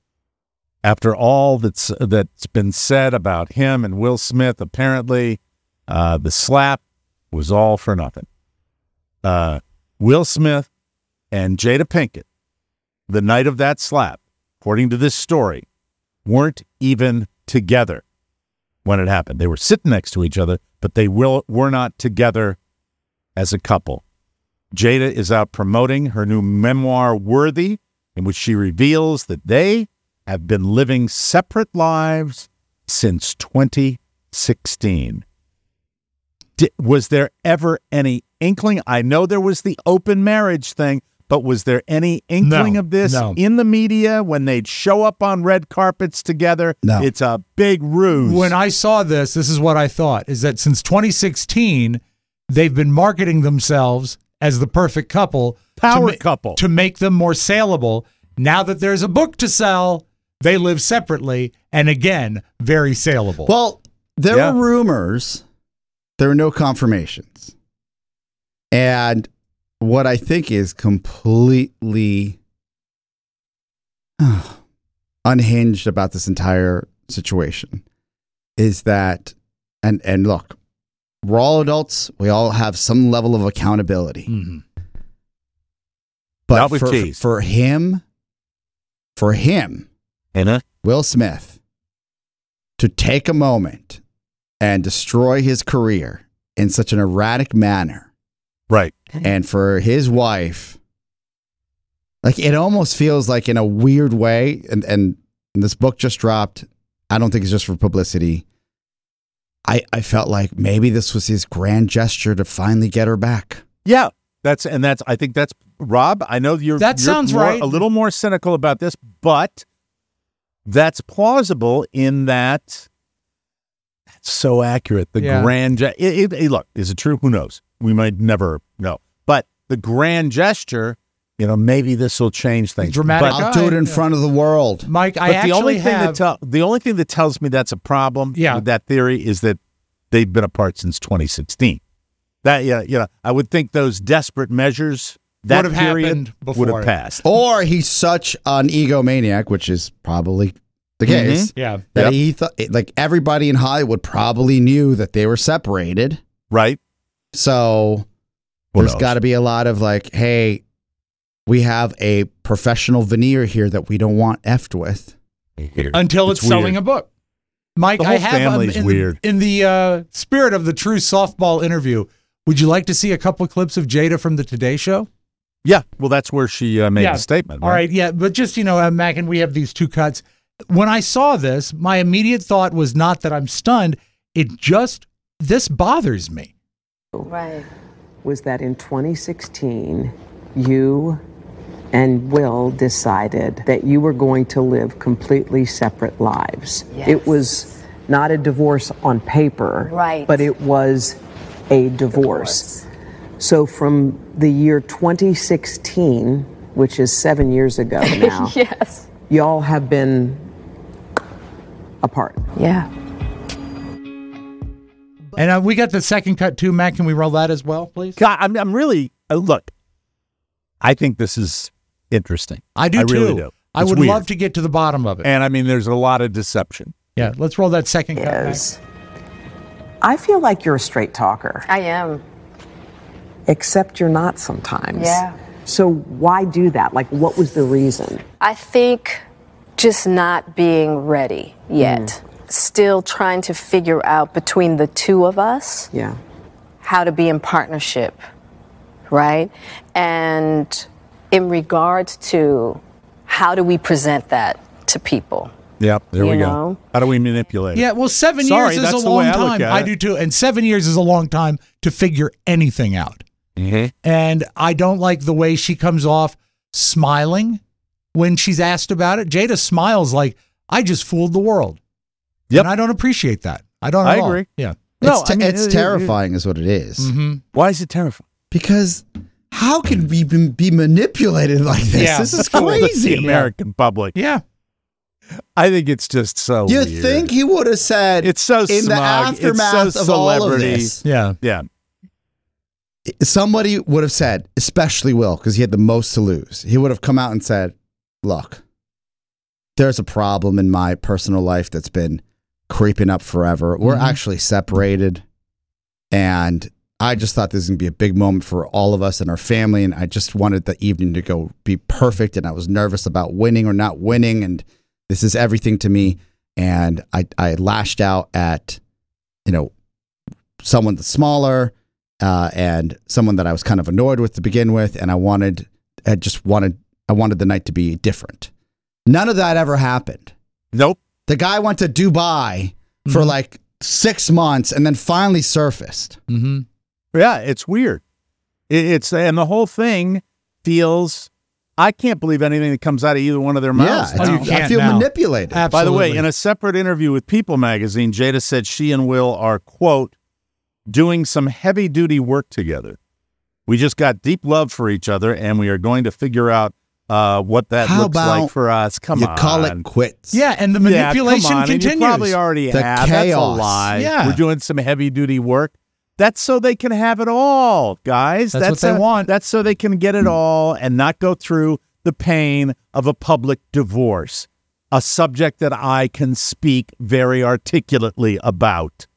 After all that's that's been said about him and Will Smith, apparently, uh, the slap was all for nothing. Uh, Will Smith and Jada Pinkett, the night of that slap, according to this story, weren't even together when it happened. They were sitting next to each other, but they will, were not together as a couple. Jada is out promoting her new memoir, Worthy, in which she reveals that they have been living separate lives since twenty sixteen. Did, was there ever any inkling? I know there was the open marriage thing, but was there any inkling
No,
of this
no.
in the media when they'd show up on red carpets together?
No.
It's a big ruse.
When I saw this, this is what I thought, is that since twenty sixteen, they've been marketing themselves as the perfect couple.
Power
to
couple.
To make them more saleable. Now that there's a book to sell, they live separately, and again, very saleable.
Well, there
Yeah.
were rumors. There were no confirmations. And what I think is completely unhinged about this entire situation is that, and, and look, we're all adults. We all have some level of accountability.
Mhm.
But
Not with
for,
cheese.
for him, for him,
Anna?
Will Smith, to take a moment and destroy his career in such an erratic manner,
Right.
and for his wife, like it almost feels like in a weird way, and, and this book just dropped. I don't think it's just for publicity. I, I felt like maybe this was his grand gesture to finally get her back.
Yeah. That's and that's I think that's Rob, I know you're,
That
you're
sounds
more-
right.
a little more cynical about this, but that's plausible in that that's so accurate. The
Yeah.
grand ge- it, it, it- look, is it true? Who knows? We might never know. But the grand gesture, you know, maybe this will change things.
Dramatic
But,
I'll do it in
Yeah.
front of the world.
Mike, I
but the
actually
only thing
have...
that tell, the only thing that tells me that's a problem
Yeah.
with that theory is that they've been apart since twenty sixteen. That yeah, you know, I would think those desperate measures that
Would have
period
happened before
would have
it.
passed.
Or he's such an egomaniac, which is probably the case.
yeah.
That
Yep.
he thought, like everybody in Hollywood probably knew that they were separated.
Right?
So
Who
there's
knows?
got to be a lot of like, hey, we have a professional veneer here that we don't want effed with.
Until it's,
It's
selling
weird.
a book. Mike,
The whole
I have um,
family's
in
weird.
The, in the uh, spirit of the true softball interview, would you like to see a couple clips of Jada from the Today Show?
Yeah, well, that's where she uh, made
Yeah.
the statement.
All right, yeah, but just, you know, uh, Mac, and we have these two cuts. When I saw this, my immediate thought was not that I'm stunned. It just, this bothers me.
Right. Was that in twenty sixteen, you and Will decided that you were going to live completely separate lives.
Yes.
It was not a divorce on paper,
Right.
but it was a divorce. So from the year twenty sixteen, which is seven years ago now,
Yes.
y'all have been apart.
Yeah.
And uh, we got the second cut too, Mac. Can we roll that as well, please?
God, I'm, I'm really, uh, look, I think this is interesting.
I do
I
too.
really do.
I
It's
would
weird.
love to get to the bottom of it.
And I mean, there's a lot of deception.
Yeah, let's roll that second cut, Mac.
Is I feel like you're a straight talker,
I am.
except you're not sometimes.
Yeah.
So why do that? Like, what was the reason?
I think just not being ready yet. Still trying to figure out between the two of us
Yeah.
how to be in partnership, right? And in regards to how do we present that to people?
Yep, there
You
we go.
know?
How do we manipulate it?
Yeah, well, seven
Sorry,
years is
that's
a
the
long
way I look
time.
at
I
it.
do too. And seven years is a long time to figure anything out.
Mm-hmm.
And I don't like the way she comes off smiling when she's asked about it. Jada smiles like, I just fooled the world.
Yep.
And I don't appreciate that. I don't
I
at all.
agree.
Yeah.
No,
it's, te-
I mean,
it's
it- it-
terrifying, is what it is.
Mm-hmm.
Why is it terrifying?
Because how can we be, be manipulated like this?
Yeah.
This is
The
crazy.
American public.
Yeah.
I think it's just so
You
weird.
think he would have said
It's so
in the
smug. It's so
aftermath of all of
celebrity.
this?
Yeah.
Yeah.
Somebody would have said, especially Will, because he had the most to lose. He would have come out and said, look, there's a problem in my personal life that's been creeping up forever. We're
Mhm.
actually separated. And I just thought this was going to be a big moment for all of us and our family. And I just wanted the evening to go be perfect. And I was nervous about winning or not winning. And This is everything to me. And I, I lashed out at, you know, someone that's smaller uh, and someone that I was kind of annoyed with to begin with. And I wanted, I just wanted, I wanted the night to be different. None of that ever happened.
Nope.
The guy went to Dubai mm-hmm. for like six months and then finally surfaced.
Mm-hmm.
Yeah, it's weird. It, it's and the whole thing feels. I can't believe anything that comes out of either one of their mouths.
Yeah,
Oh, you
I
can't
feel
now.
manipulated.
Absolutely.
By the way, in a separate interview with People magazine, Jada said she and Will are, quote, doing some heavy-duty work together. We just got deep love for each other, and we are going to figure out uh, what that
How
looks
about
like for us. Come
you
on.
call it quits.
Yeah, and the
Yeah,
manipulation
come on.
continues.
And you probably already
The
have. That's a
chaos.
lie.
Yeah.
We're doing some heavy-duty work. That's so they can have it all, guys.
That's what they
a-
want.
That's so they can get it all and not go through the pain of a public divorce, a subject that I can speak very articulately about.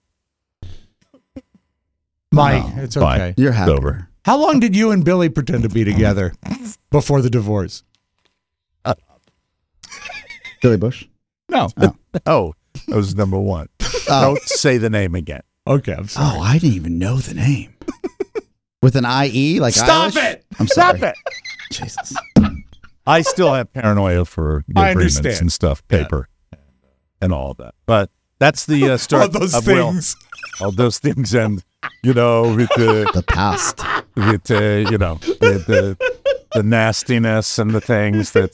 Mike,
Oh,
it's
fine.
okay.
You're happy.
It's over.
How long did you and Billy pretend to be together before the divorce?
Billy Bush.
No.
Oh, that was number one. Don't say the name again.
Okay, I'm sorry.
Oh, I didn't even know the name. With an I E? Like
Stop
Irish?
it!
I'm
Stop
sorry.
it.
Jesus.
I still have paranoia for the
I
agreements
understand.
and stuff, paper, and all of that. But that's the uh, start
All those
of Will.
things.
All those things, and you know, with the
The past.
with uh, you know, the, the the nastiness and the things that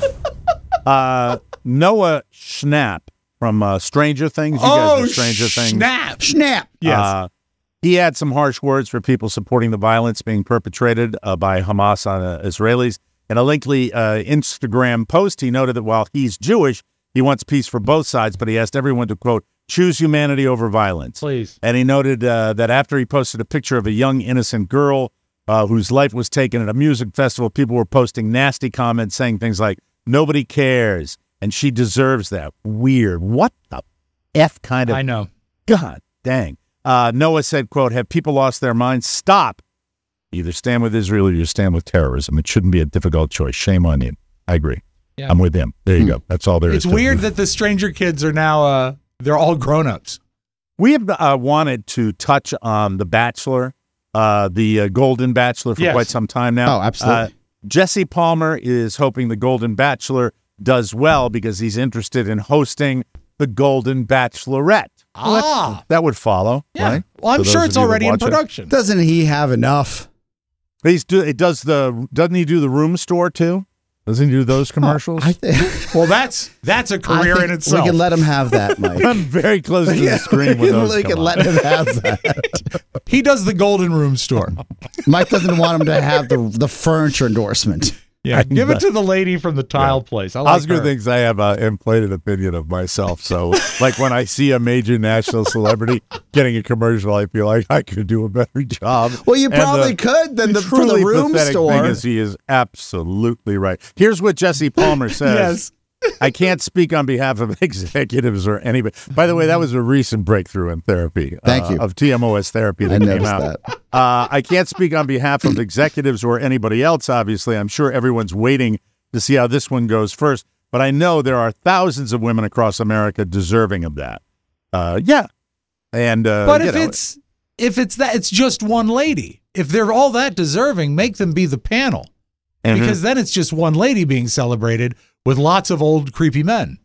uh, uh, Noah Schnapp from uh, Stranger Things. You guys
Oh,
know Stranger Things.
snap.
Snap.
Yes.
Uh, he had some harsh words for people supporting the violence being perpetrated uh, by Hamas on uh, Israelis. In a lengthy uh, Instagram post, he noted that while he's Jewish, he wants peace for both sides, but he asked everyone to, quote, choose humanity over violence.
Please.
And he noted uh, that after he posted a picture of a young, innocent girl uh, whose life was taken at a music festival, people were posting nasty comments saying things like, nobody cares, and she deserves that. Weird. What the F kind of...
I know.
God dang. Uh, Noah said, quote, have people lost their minds? Stop. Either stand with Israel or you stand with terrorism. It shouldn't be a difficult choice. Shame on you. I agree.
Yeah.
I'm with him. There you go. That's all there is
It's
to it.
weird that the Stranger kids are now, uh, they're all grown-ups.
We have uh, wanted to touch on The Bachelor, uh, the uh, Golden Bachelor for
Yes.
quite some time now.
Oh, absolutely.
Uh, Jesse Palmer is hoping the Golden Bachelor does well because he's interested in hosting the Golden Bachelorette. Well,
Ah.
that, that would follow,
Yeah.
right?
Well, I'm
For
sure
those
it's
of you that
already in
watch it.
production.
Doesn't he have enough?
He's do it does the doesn't he do the room store too? Doesn't he do those commercials?
I think,
Well, that's that's a
I
career
think
in itself.
we can let him have that, Mike.
I'm very close to the screen
we
when those
can, we
come
can
on.
let him have that.
He does the Golden Room store.
Mike doesn't want him to have the the furniture endorsement.
Yeah, give it to the lady from the tile place. I like
Oscar
her.
thinks I have an inflated opinion of myself. So, like when I see a major national celebrity getting a commercial, I feel like I could do a better job.
Well, you
And
probably
the
could than the, for
truly
the room
pathetic
store.
thing is he is absolutely right. Here's what Jesse Palmer says.
Yes.
I can't speak on behalf of executives or anybody. By the way, that was a recent breakthrough in therapy.
Thank
uh,
you.
Of T M O S therapy
I
that came
noticed
out.
that.
Uh, I can't speak on behalf of executives or anybody else, obviously. I'm sure everyone's waiting to see how this one goes first. But I know there are thousands of women across America deserving of that. Uh, yeah. And uh,
But
you
if
know,
it's if it's that it's just one lady. If they're all that deserving, make them be the panel.
Mhm.
Because then it's just one lady being celebrated with lots of old creepy men.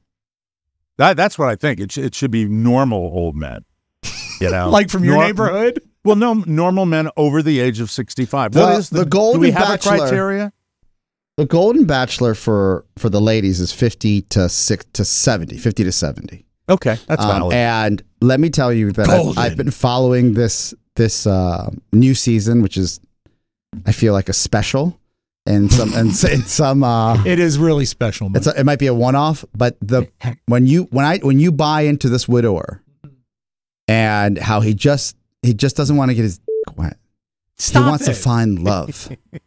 that, that's what I think. It, sh- it should be normal old men. You know,
Like from your
Nor-
neighborhood?
Well, no, normal men over the age of sixty-five.
The-
what is the,
the Golden
do we have
Bachelor-
a criteria?
The Golden Bachelor for for the ladies is fifty to six to seventy, fifty to seventy.
Okay, that's
Um,
valid.
and let me tell you that I've,
Golden.
I've been following this this uh, new season, which is I feel like a special, and some and s- and some. Uh,
It is really special. Man.
it's a, it might be a one off, but the when you when I when you buy into this widower, and how he just he just doesn't want to get his dick wet.
Stop
he wants to
it.
find love.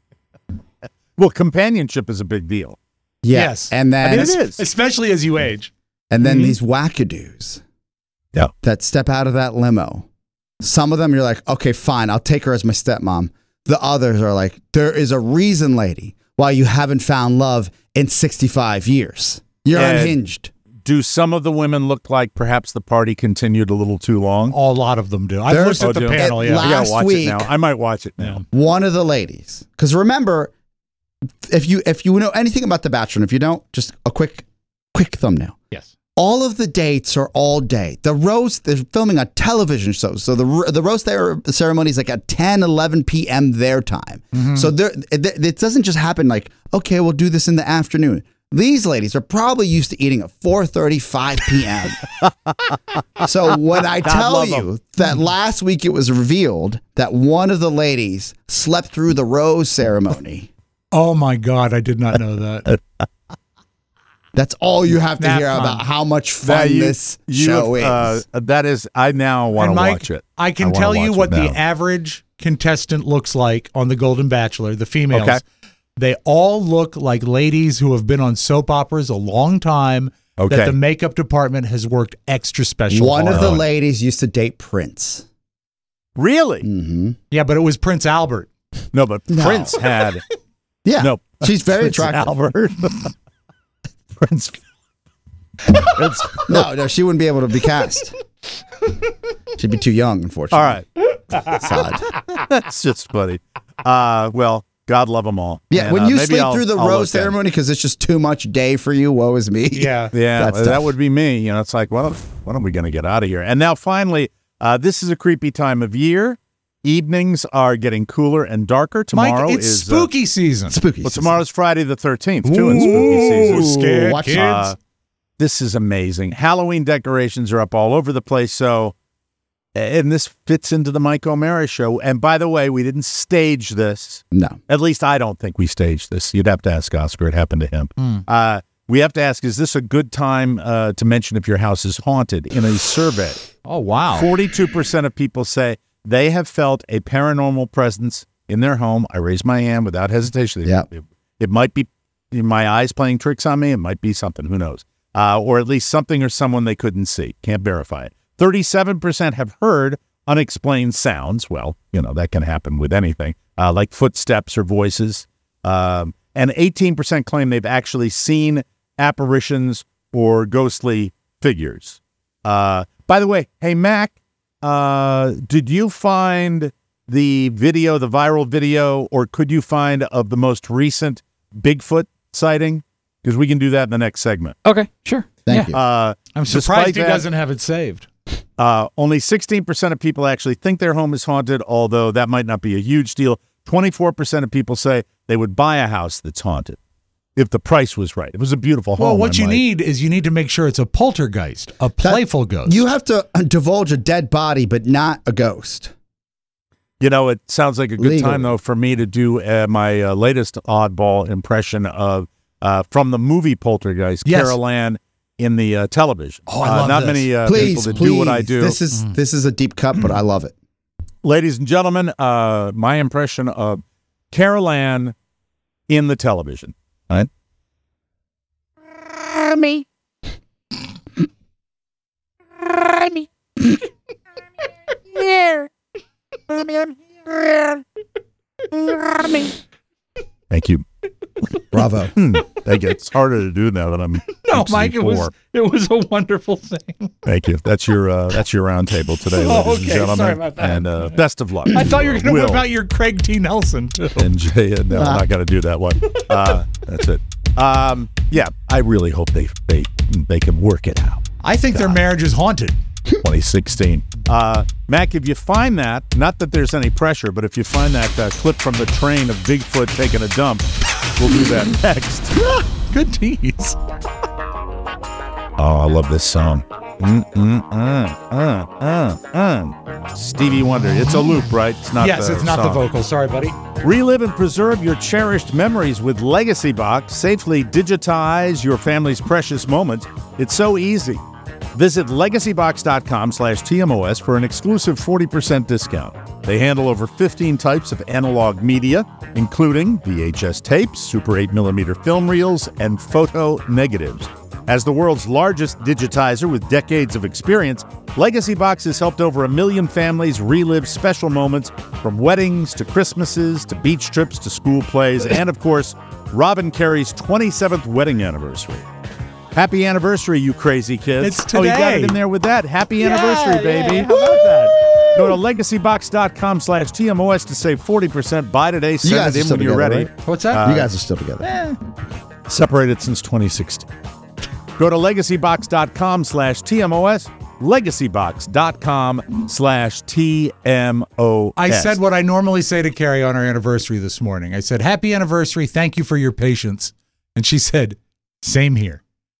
Well, companionship is a big deal.
Yeah.
Yes.
And
I
then
mean, it is.
Especially as you age.
And then
Mhm.
these wackadoos
Yeah.
that step out of that limo. Some of them you're like, okay, fine, I'll take her as my stepmom. The others are like, there is a reason, lady, why you haven't found love in sixty-five years. You're
And-
unhinged.
do some of the women look like perhaps the party continued a little too long?
A lot of them do. I've
There's-
looked at the
Oh, do-
panel.
it-
Yeah.
I gotta
Last
watch
week-
it now. I might watch it now.
One of the ladies, because remember, if you if you know anything about The Bachelor, and if you don't, just a quick quick thumbnail.
Yes.
All of the dates are all day. The roast, they're filming a television show. So the the roast ceremony is like at ten, eleven p.m. their time.
Mm-hmm.
So there, it, it doesn't just happen like, okay, we'll do this in the afternoon. These ladies are probably used to eating at four thirty, five p.m. So when I tell
love
you
'em.
that last week it was revealed that one of the ladies slept through the rose ceremony,
Oh my God, I did not know that.
that's all you have to
That
hear
fun.
about how much
Now,
fun
you-
this
you
show
have,
is.
uh, that is, I now want to
And Mike,
watch it.
I can
wanna
tell you
watch
what
it
the
now.
average contestant looks like on The Golden Bachelor, the females.
Okay.
They all look like ladies who have been on soap operas a long time.
Okay.
That the makeup department has worked extra special
One
hard
of the
on.
ladies used to date Prince.
Really?
Mm-hmm.
Yeah, but it was Prince Albert.
No, but
No.
Prince had
Yeah.
no.
She's very
Prince
attractive.
Albert. Prince. Prince.
No, no, she wouldn't be able to be cast. She'd be too young, unfortunately.
All right,
Sad.
that's just funny. Uh, well, God love them all.
Yeah,
And,
when
uh,
you
maybe
sleep
I'll-
through the
I'll
rose
look at it.
ceremony because it's just too much day for you, woe is me.
Yeah.
Yeah,
That's
that
tough.
would be me. You know, it's like, well, when are we going to get out of here? And now, finally, uh, this is a creepy time of year. Evenings are getting cooler and darker. Tomorrow
Mike, it's
is
spooky season.
Spooky.
Uh, well, tomorrow's Friday the thirteenth, too, in spooky season.
Ooh, scared
Watch
kids.
Uh, this is amazing. Halloween decorations are up all over the place. So, and this fits into the Mike O'Mara show. And by the way, we didn't stage this.
No.
At least I don't think we staged this. You'd have to ask Oscar. It happened to him. Uh, we have to ask, is this a good time uh, to mention if your house is haunted? In a survey,
oh, wow.
forty-two percent of people say they have felt a paranormal presence in their home. I raise my hand without hesitation.
Yeah.
It, it might be my eyes playing tricks on me. It might be something. Who knows? Uh, or at least something or someone they couldn't see. Can't verify it. thirty-seven percent have heard unexplained sounds. Well, you know, that can happen with anything, uh, like footsteps or voices. Um, and eighteen percent claim they've actually seen apparitions or ghostly figures. Uh, by the way, hey, Mac, uh, did you find the video, the viral video, or could you find of the most recent Bigfoot sighting? Because we can do that in the next segment.
Okay, sure.
Thank
Yeah.
you.
Uh,
I'm
despite
surprised he
that-
doesn't have it saved.
Uh, only sixteen percent of people actually think their home is haunted, although that might not be a huge deal. twenty-four percent of people say they would buy a house that's haunted if the price was right. It was a beautiful home.
Well, what
I
you
might-
need is you need to make sure it's a poltergeist, a playful ghost.
You have to divulge a dead body, but not a ghost.
You know, it sounds like a good
Legally.
time, though, for me to do uh, my uh, latest oddball impression of uh, from the movie Poltergeist,
Yes.
Carol Ann in the uh, television.
Oh, I
uh,
love
Not
this.
many uh,
Please,
people that
please.
do what I do.
This is this is a deep cut, but I love it.
Ladies and gentlemen, uh, my impression of Carol Ann in the television. All right?
Me. Me. Here. Mommy, I'm here. Me.
Thank you.
Bravo.
Thank you. It's harder to do now that I'm
no, Mike, it was
sixty-four.
it was a wonderful thing.
Thank you. That's your uh, that's your round table today,
Oh,
ladies and
okay.
gentlemen.
Sorry about that.
And uh, best of luck.
I thought you were going to
Will
whip out your Craig T. Nelson too.
and Jay. uh, No, I'm not going to do that one. Uh, that's it. Um, yeah, I really hope they they they can work it out.
I think their marriage is haunted.
twenty sixteen. Uh, Mac, if you find that, not that there's any pressure, but if you find that uh, clip from the train of Bigfoot taking a dump, we'll do that next.
Good tease.
Oh, I love this song. Mm, mm, uh, uh, uh, uh. Stevie Wonder. It's a loop, right? It's not.
Yes,
the
it's not the
song.
vocal. Sorry, buddy.
Relive and preserve your cherished memories with Legacy Box. Safely digitize your family's precious moments. It's so easy. Visit legacybox.com slash TMOS for an exclusive forty percent discount. They handle over fifteen types of analog media, including V H S tapes, Super eight millimeter film reels, and photo negatives. As the world's largest digitizer with decades of experience, Legacy Box has helped over a million families relive special moments from weddings to Christmases to beach trips to school plays and, of course, Rob and Carrie's twenty-seventh wedding anniversary. Happy anniversary, you crazy kids.
It's
Oh, you got
today.
it in there with that. Happy
Yeah,
anniversary, baby.
yeah,
How about that? Go to legacybox.com slash TMOS to save forty percent. Buy today. Send
guys
it
are
in
still
when you're
together,
ready.
right?
What's that?
you guys are still together.
Separated since twenty sixteen. Go to legacybox.com slash TMOS. Legacybox.com slash TMOS.
I said what I normally say to Carrie on our anniversary this morning. I said, happy anniversary. Thank you for your patience. And she said, same here.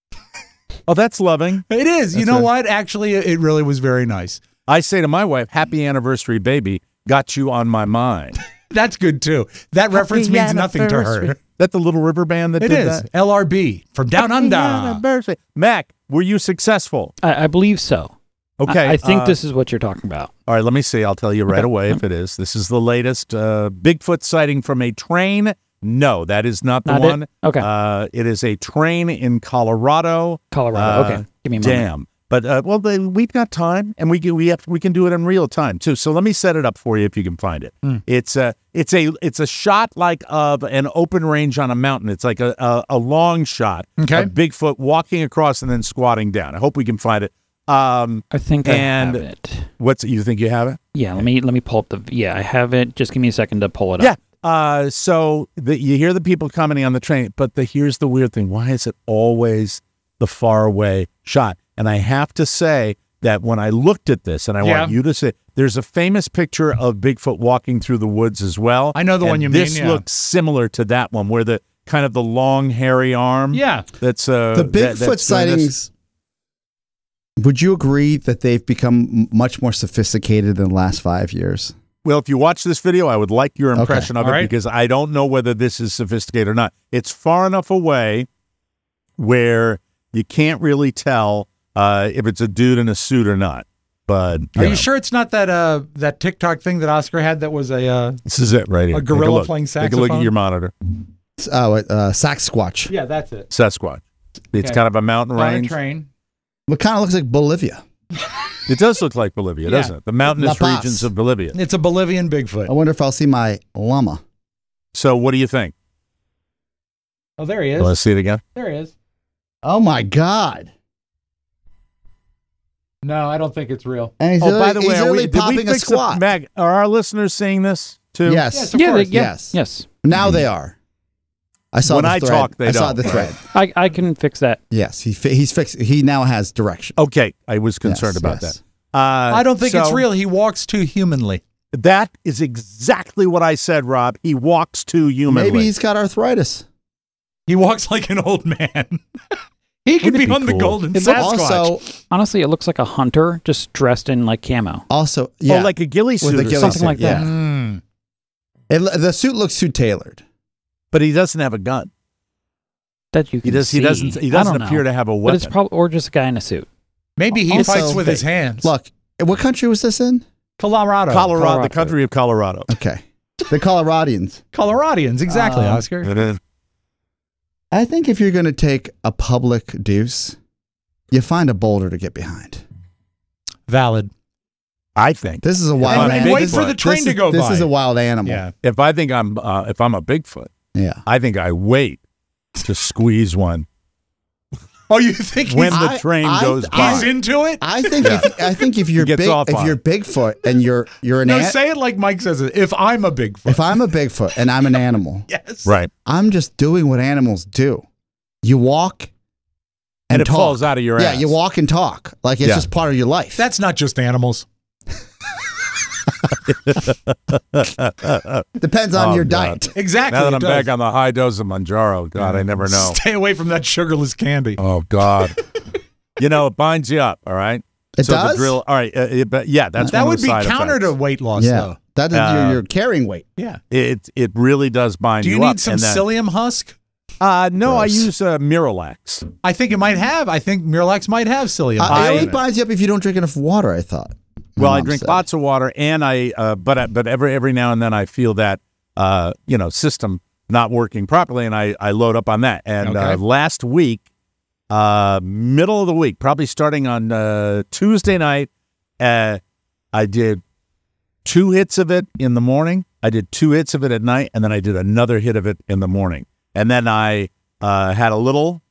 Oh, that's loving.
It is. You
That's
know
it.
what? Actually, it really was very nice.
I say to my wife, happy anniversary, baby. Got you on my mind.
That's good, too. That reference means nothing to her.
That the Little River Band that
It
did
is.
that?
L R B from Down
Happy
Under.
anniversary. Mac, were you successful?
I, I believe so.
Okay.
I, I think
uh,
this is what you're talking about.
All right, let me see. I'll tell you right
Okay.
away if it is. This is the latest uh, Bigfoot sighting from a train. No, that is not the
Not it?
one.
Okay.
Uh, it is a train in Colorado.
Colorado.
Uh,
okay. Give me a moment.
Damn. But uh, well, they, we've got time, and we can, we have we can do it in real time too. So let me set it up for you if you can find it.
Hmm.
It's a it's a it's a shot like of an open range on a mountain. It's like a a, a long shot
Okay.
of Bigfoot walking across and then squatting down. I hope we can find it. Um,
I think
and
I have it.
what's you think you have it?
Yeah, let me let me pull up the. Yeah, I have it. Just give me a second to pull it
Yeah.
up.
Uh, so the, you hear the people commenting on the train, but the, here's the weird thing. Why is it always the far away shot? And I have to say that when I looked at this, and I
Yeah.
want you to say, there's a famous picture of Bigfoot walking through the woods as well.
I know the
and
one you mean,
This
yeah.
looks similar to that one, where the kind of the long hairy arm.
Yeah.
That's uh,
The
that-
Bigfoot
that's doing this.
sightings, would you agree that they've become m- much more sophisticated in the last five years?
Well, if you watch this video, I would like your impression of
All
it
right.
because I don't know whether this is sophisticated or not. It's far enough away where you can't really tell uh, if it's a dude in a suit or not. But
Are
know,
you sure it's not that uh that TikTok thing that Oscar had that was a uh
This is it right here.
A
Take
gorilla
look.
playing
Take a look
saxophone?
at your monitor.
Oh, uh, Sasquatch.
Yeah, that's it.
Sasquatch. It's
Okay.
kind of a mountain
On a
range.
train.
What kind of looks like Bolivia?
It does look like Bolivia,
Yeah.
doesn't it? The mountainous
La Paz.
regions of Bolivia.
It's a Bolivian Bigfoot.
I wonder if I'll see my llama.
So what do you think?
Oh, there he is.
Let's see it again.
There he is.
Oh my God!
No, I don't think it's real.
And he's
Oh,
literally,
by the way,
he's
are we,
literally
did we
popping a
fix the-
squat.
Mag, are our listeners seeing this too?
Yes,
Yes, of
yeah,
course.
they- yeah,
Yes.
yes.
now they are. I saw
When
the
I
thread.
talk, they
I saw
don't,
the thread.
right?
I I can fix that.
Yes, he fi- he's fixed. He now has direction.
Okay, I was concerned
Yes,
about
yes.
that. Uh,
I don't think it's
so
real. He walks too humanly.
That is exactly what I said, Rob. He walks too humanly.
Maybe he's got arthritis.
He walks like an old man. He could
Wouldn't it
be
be
on the
cool?
golden
It's
Sasquatch.
Also,
Honestly, it looks like a hunter just dressed in like camo.
also, yeah,
Oh, like a ghillie
with
suit
the
or
ghillie
something.
suit,
like
yeah.
that.
Mm.
It, the suit looks too tailored.
But he doesn't have a gun.
That you
He
can
does.
see.
He doesn't. He
I
doesn't
don't
appear
know.
to have a
But
weapon.
it's probably or just a guy in a suit.
Maybe he
Also-
fights with his hands.
Look, what country was this in?
Colorado.
Colorado, the
Colorado.
country of Colorado.
Okay, the Coloradians.
Coloradians, exactly,
Uh,
Oscar.
It is.
I think if you're going to take a public deuce, you find a boulder to get behind.
Valid.
I think
This is a
I'm
wild
a
animal.
wait
This
for
is-
the
train
this
to
is-
go
This
by.
is a wild animal.
Yeah.
if I think I'm uh, if I'm a Bigfoot,
Yeah.
I think I wait to squeeze one
Oh, you think
when
he's,
the
I-
train
I-
goes
I-
by.
he's into it?
I think if I think if you're
gets
big,
off
if
on
you're
it.
Bigfoot and you're you're an
No,
ant,
say it like Mike says it. If I'm a Bigfoot.
if I'm a Bigfoot and I'm an animal,
yes.
Right,
I'm just doing what animals do. You walk
and,
and,
it
talk.
falls out of your
Yeah,
ass.
you walk and talk like it's
Yeah.
just part of your life.
That's not just animals.
Depends on
Oh,
your
God.
diet.
Exactly.
Now that
it
I'm
does.
back on the high dose of Manjaro, God, I never know.
Stay away from that sugarless candy.
Oh God, you know it binds you up. All right,
It
so
does?
The drill. All right, uh, it, but yeah, that's
that
one
would
of the
be
side
counter
effects.
to weight loss,
Yeah,
though.
that is
Uh,
your, your carrying weight.
Yeah.
It it really does bind
Do you
you up.
need some
and then-
psyllium husk?
Uh, no, I
Gross.
use uh, Miralax.
I think it might have. I think Miralax might have psyllium
Uh,
husk.
it only
I-
binds you up if you don't drink enough water. I thought. My
Well, I
mom
drink
said.
lots of water, and I uh, but I- but every every now and then I feel that uh, you know system not working properly, and I I load up on that. And uh,
Okay.
last week, uh, middle of the week, probably starting on uh, Tuesday night, uh, I did two hits of it in the morning. I did two hits of it at night, and then I did another hit of it in the morning. And then I uh, had a little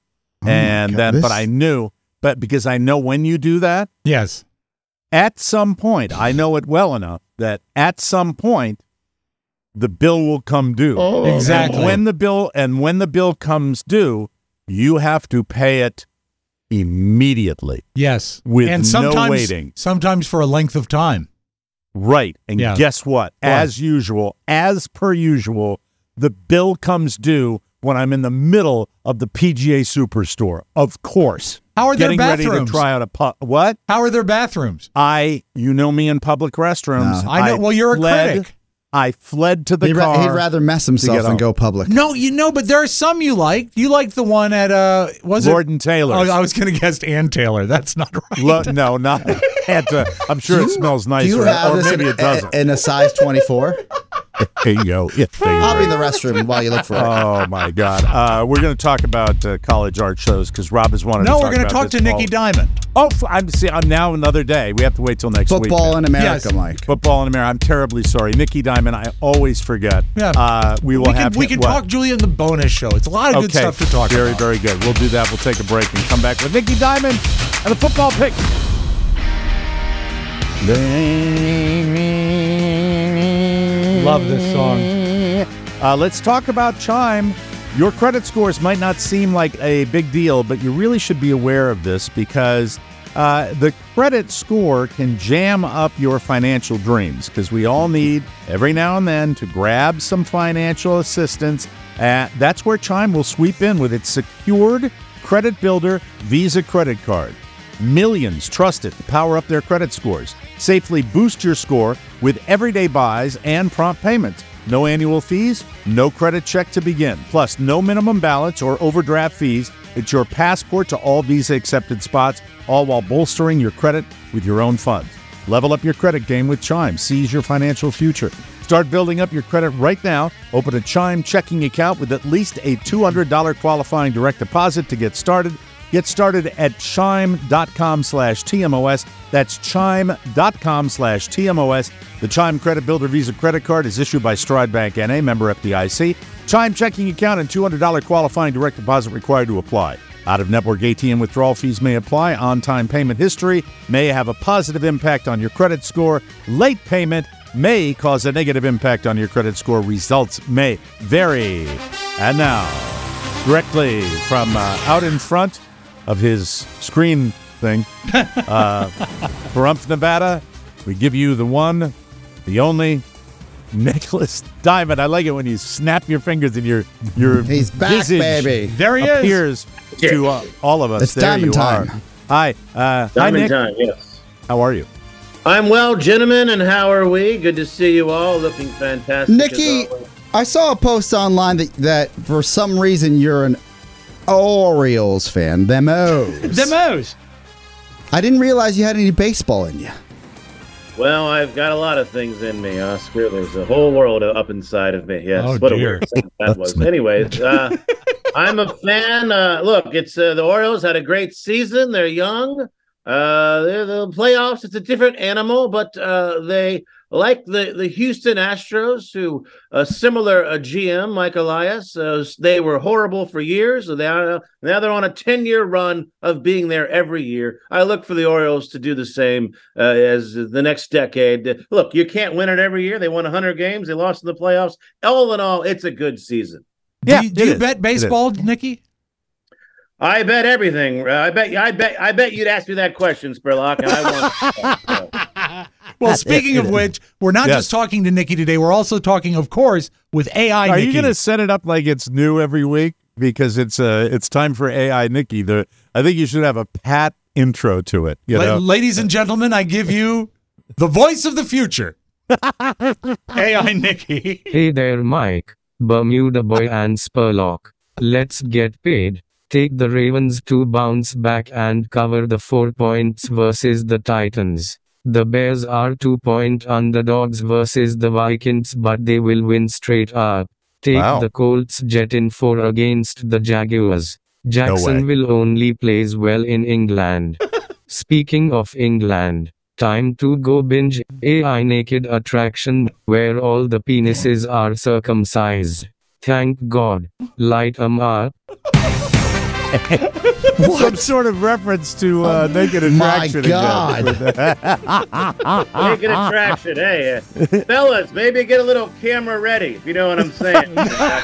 and
God,
then,
this-
but I knew, but because I know when you do that,
Yes.
at some point, I know it well enough that at some point, the bill will come due.
Exactly.
And when the bill and when the bill comes due, you have to pay it immediately.
Yes.
With
and
no
sometimes,
waiting.
Sometimes for a length of time.
Right. And
Yeah.
guess what? As usual, as per usual, the bill comes due when I'm in the middle of the P G A Superstore. Of course.
How are their
Getting ready to
bathrooms?
try out a pu- what?
How are their bathrooms?
I, you know me in public restrooms.
No.
I know. Well, you're a
fled,
critic.
I fled to the
He'd, ra-
car.
he'd rather mess himself
get
than
home.
go public.
No, you know, but there are some you like. You like the one at uh, was
Lord
it?
and Taylor.
Oh, I was going to guess Ann Taylor. That's not right.
Lo- no, not. Had to, I'm sure it smells
Do
nicer,
you have
or
this
maybe
in,
it doesn't.
in a size twenty-four?
There you go. Yeah, there you
I'll be in
go.
the restroom while you look for it.
Oh my God! Uh, we're going to talk about uh, college art shows because Rob has wanted.
No,
to
we're
going to
talk to Nikki Diamond.
Oh, f- I'm see. I'm now another day. We have to wait till next week.
Football in America,
Yes.
Mike.
Football in America. I'm terribly sorry, Nikki Diamond. I always forget.
Yeah.
Uh, we will
We can
have.
we can
what?
talk Julia in the bonus show. It's a lot of good
Okay,
stuff to talk
very,
about.
very good. We'll do that. We'll take a break and come back with Nikki Diamond and the football pick.
Love this song.
Uh, let's talk about Chime. Your credit scores might not seem like a big deal, but you really should be aware of this because uh, the credit score can jam up your financial dreams because we all need every now and then to grab some financial assistance. Uh, that's where Chime will sweep in with its secured credit builder Visa credit card. Millions trust it to power up their credit scores. Safely boost your score with everyday buys and prompt payments. No annual fees, no credit check to begin. Plus, no minimum balance or overdraft fees. It's your passport to all Visa accepted spots, all while bolstering your credit with your own funds. Level up your credit game with Chime. Seize your financial future. Start building up your credit right now. Open a Chime checking account with at least a two hundred dollars qualifying direct deposit to get started. Get started at chime.com slash TMOS. That's chime.com slash TMOS. The Chime Credit Builder Visa Credit Card is issued by Stride Bank N A, member F D I C. Chime checking account and two hundred dollars qualifying direct deposit required to apply. Out-of-network A T M withdrawal fees may apply. On-time payment history may have a positive impact on your credit score. Late payment may cause a negative impact on your credit score. Results may vary. And now, directly from uh, out in front of his screen thing, uh, Pahrump, Nevada, we give you the one, the only, Nicholas Diamond. I like it when you snap your fingers and your your
He's back,
visage
baby.
There he is.
appears to uh, all of us.
It's
there
Diamond
you
time.
are. Hi, uh, hi
Diamond
Nick.
time, yes.
How are you?
I'm well, gentlemen, and how are we? Good to see you all. Looking fantastic.
Nikki,
as always.
I saw a post online that, that for some reason you're an Orioles fan. Them O's.
The Mo's.
I didn't realize you had any baseball in you.
Well, I've got a lot of things in me, Oscar. There's a whole world up inside of me. Yes,
Oh,
what
dear.
a weird sentence that was. Anyways, uh, I'm a fan. Uh, look, it's uh, the Orioles had a great season. They're young. Uh, they're the playoffs. It's a different animal, but uh, they like the, the Houston Astros, who a similar uh, G M, Mike Elias. Uh, they were horrible for years. So they are, now they're on a ten-year run of being there every year. I look for the Orioles to do the same uh, as the next decade. Look, you can't win it every year. They won one hundred games. They lost in the playoffs. All in all, it's a good season.
Yeah,
do you, do
it
you
is.
bet
It
baseball, Nikki?
I bet everything. Uh, I bet. I bet. I bet you'd ask me that question, Spurlock, and I want.
Well, speaking of which, we're not
Yes.
just talking to Nikki today. We're also talking, of course, with A I
Are
Nikki.
you going to set it up like it's new every week because it's uh it's time for A I Nikki? The I think you should have a pat intro to it. You
La-
know,
ladies and gentlemen, I give you the voice of the future, A I Nikki.
Hey there, Mike, Bermuda Boy and Spurlock. Let's get paid. Take the Ravens to bounce back and cover the four points versus the Titans. The Bears are two-point underdogs versus the Vikings, but they will win straight up. Take
Wow.
the Colts jet in four against the Jaguars. Jacksonville only plays well in England. Speaking of England, time to go binge A I Naked Attraction, where all the penises are circumcised. Thank God. Light 'em up.
Some sort of reference to uh, naked
My
attraction.
God.
Naked attraction. Hey, uh, fellas, maybe get a little camera ready, if you know what I'm saying.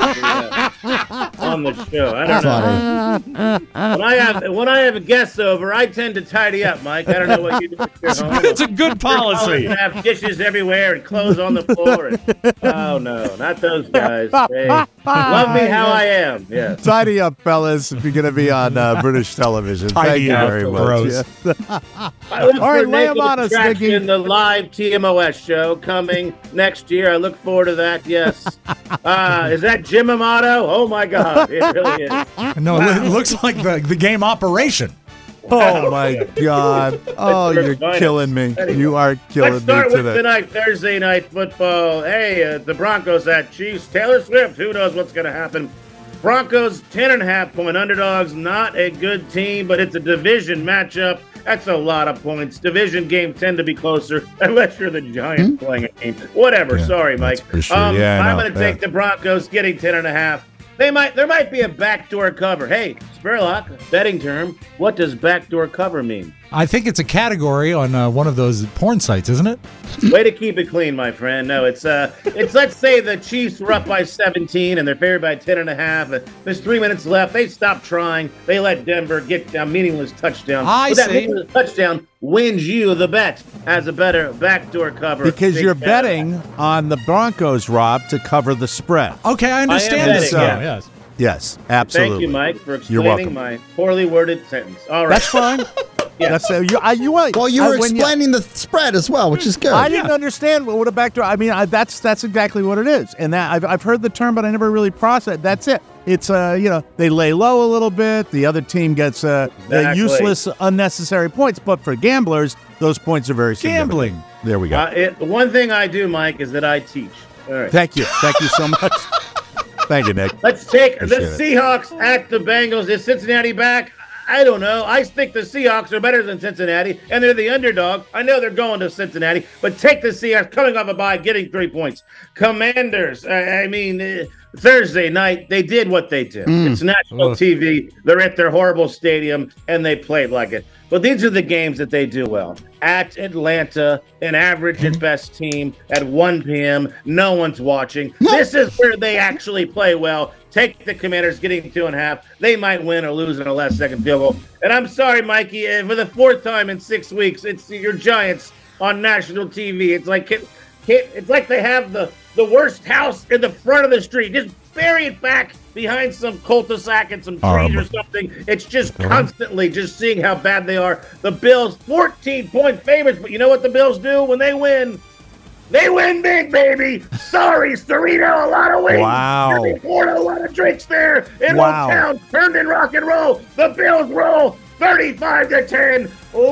uh, on the show. I don't know. When I have when I have guests over, I tend to tidy up, Mike. I don't know what you do at your home.
It's a good policy.
You have dishes everywhere and clothes on the floor. And, oh no, not those guys. Hey, love me how I am. Yeah.
Tidy up, fellas, if you're going to be on uh, British television.
Tidy
Thank you
up,
very much.
gross.
Yeah.
I look
All right,
for
lay 'em
Naked
on us,
Attraction,
Nicky.
the live T M O S show coming next year. I look forward to that. Yes. Uh, is that Jim Amato? Oh my God, it really is.
No, it looks like the, the game Operation.
Oh, my God. Oh,
It's
you're
finest.
killing me.
Anyway,
You are killing
Let's start
me
with
today.
tonight, Thursday night football. Hey, uh, the Broncos at Chiefs. Taylor Swift, who knows what's going to happen? Broncos, ten and a half point underdogs. Not a good team, but it's a division matchup. That's a lot of points. Division games tend to be closer unless you're the Giants playing a game. Whatever.
Yeah,
Sorry,
that's
Mike.
for sure.
Um,
Yeah, I
I'm
know.
going to take
Yeah.
the Broncos getting ten and a half. They might. There might be a backdoor cover. Hey, Spurlock, betting term. What does backdoor cover mean?
I think it's a category on uh, one of those porn sites, isn't it?
Way to keep it clean, my friend. No, it's uh, it's let's say the Chiefs were up by seventeen and they're favored by ten and a half. There's three minutes left. They stop trying. They let Denver get a meaningless touchdown.
I
but that
see.
meaningless touchdown wins you the bet as a better backdoor cover.
Because
Big
you're
bet.
betting on the Broncos, Rob, to cover the spread.
Okay, I understand
betting,
this.
yeah.
now, yes.
Yes, absolutely.
Thank you, Mike, for
You're welcome.
explaining my poorly worded sentence. All right.
That's fine.
Yeah.
That's uh, you. I, you want.
Well, you
I-
were
when
explaining the spread as well, which is good.
I didn't understand what, what a backdoor. I mean, I, that's that's exactly what it is, and that I've I've heard the term, but I never really processed. That's it. It's uh, you know, they lay low a little bit. The other team gets uh, the
Exactly.
useless, unnecessary points. But for gamblers, those points are very significant.
Gambling.
There we go.
Uh, it, one thing I do, Mike, is that I teach. All right.
Thank you. Thank you so much. Thank you, Nick.
Let's take the
Appreciate it.
Seahawks at the Bengals. Is Cincinnati back? I don't know. I think the Seahawks are better than Cincinnati, and they're the underdog. I know they're going to Cincinnati, but take the Seahawks coming off a bye, getting three points. Commanders, I, I mean, uh, Thursday night, they did what they did. It's national
Ugh.
T V. They're at their horrible stadium, and they played like it. But these are the games that they do well. At Atlanta, an average at best team at one p.m. No one's watching. This is where they actually play well. Take the Commanders getting two and a half. They might win or lose in a last second field goal. And I'm sorry, Mikey, uh, for the fourth time in six weeks, it's your Giants on national T V. It's like it, it, it's like they have the, the worst house in the front of the street. Just bury it back behind some cul-de-sac and some trees
Horrible.
or something. It's just constantly just seeing how bad they are. The Bills, fourteen-point favorites, but you know what the Bills do when they win? They win big, baby. Sorry, Cerrito, a lot of wings.
Wow.
Jimmy Ford, a lot of drinks there in
Wow.
Old Town. Turned in rock and roll. The Bills roll thirty-five to ten.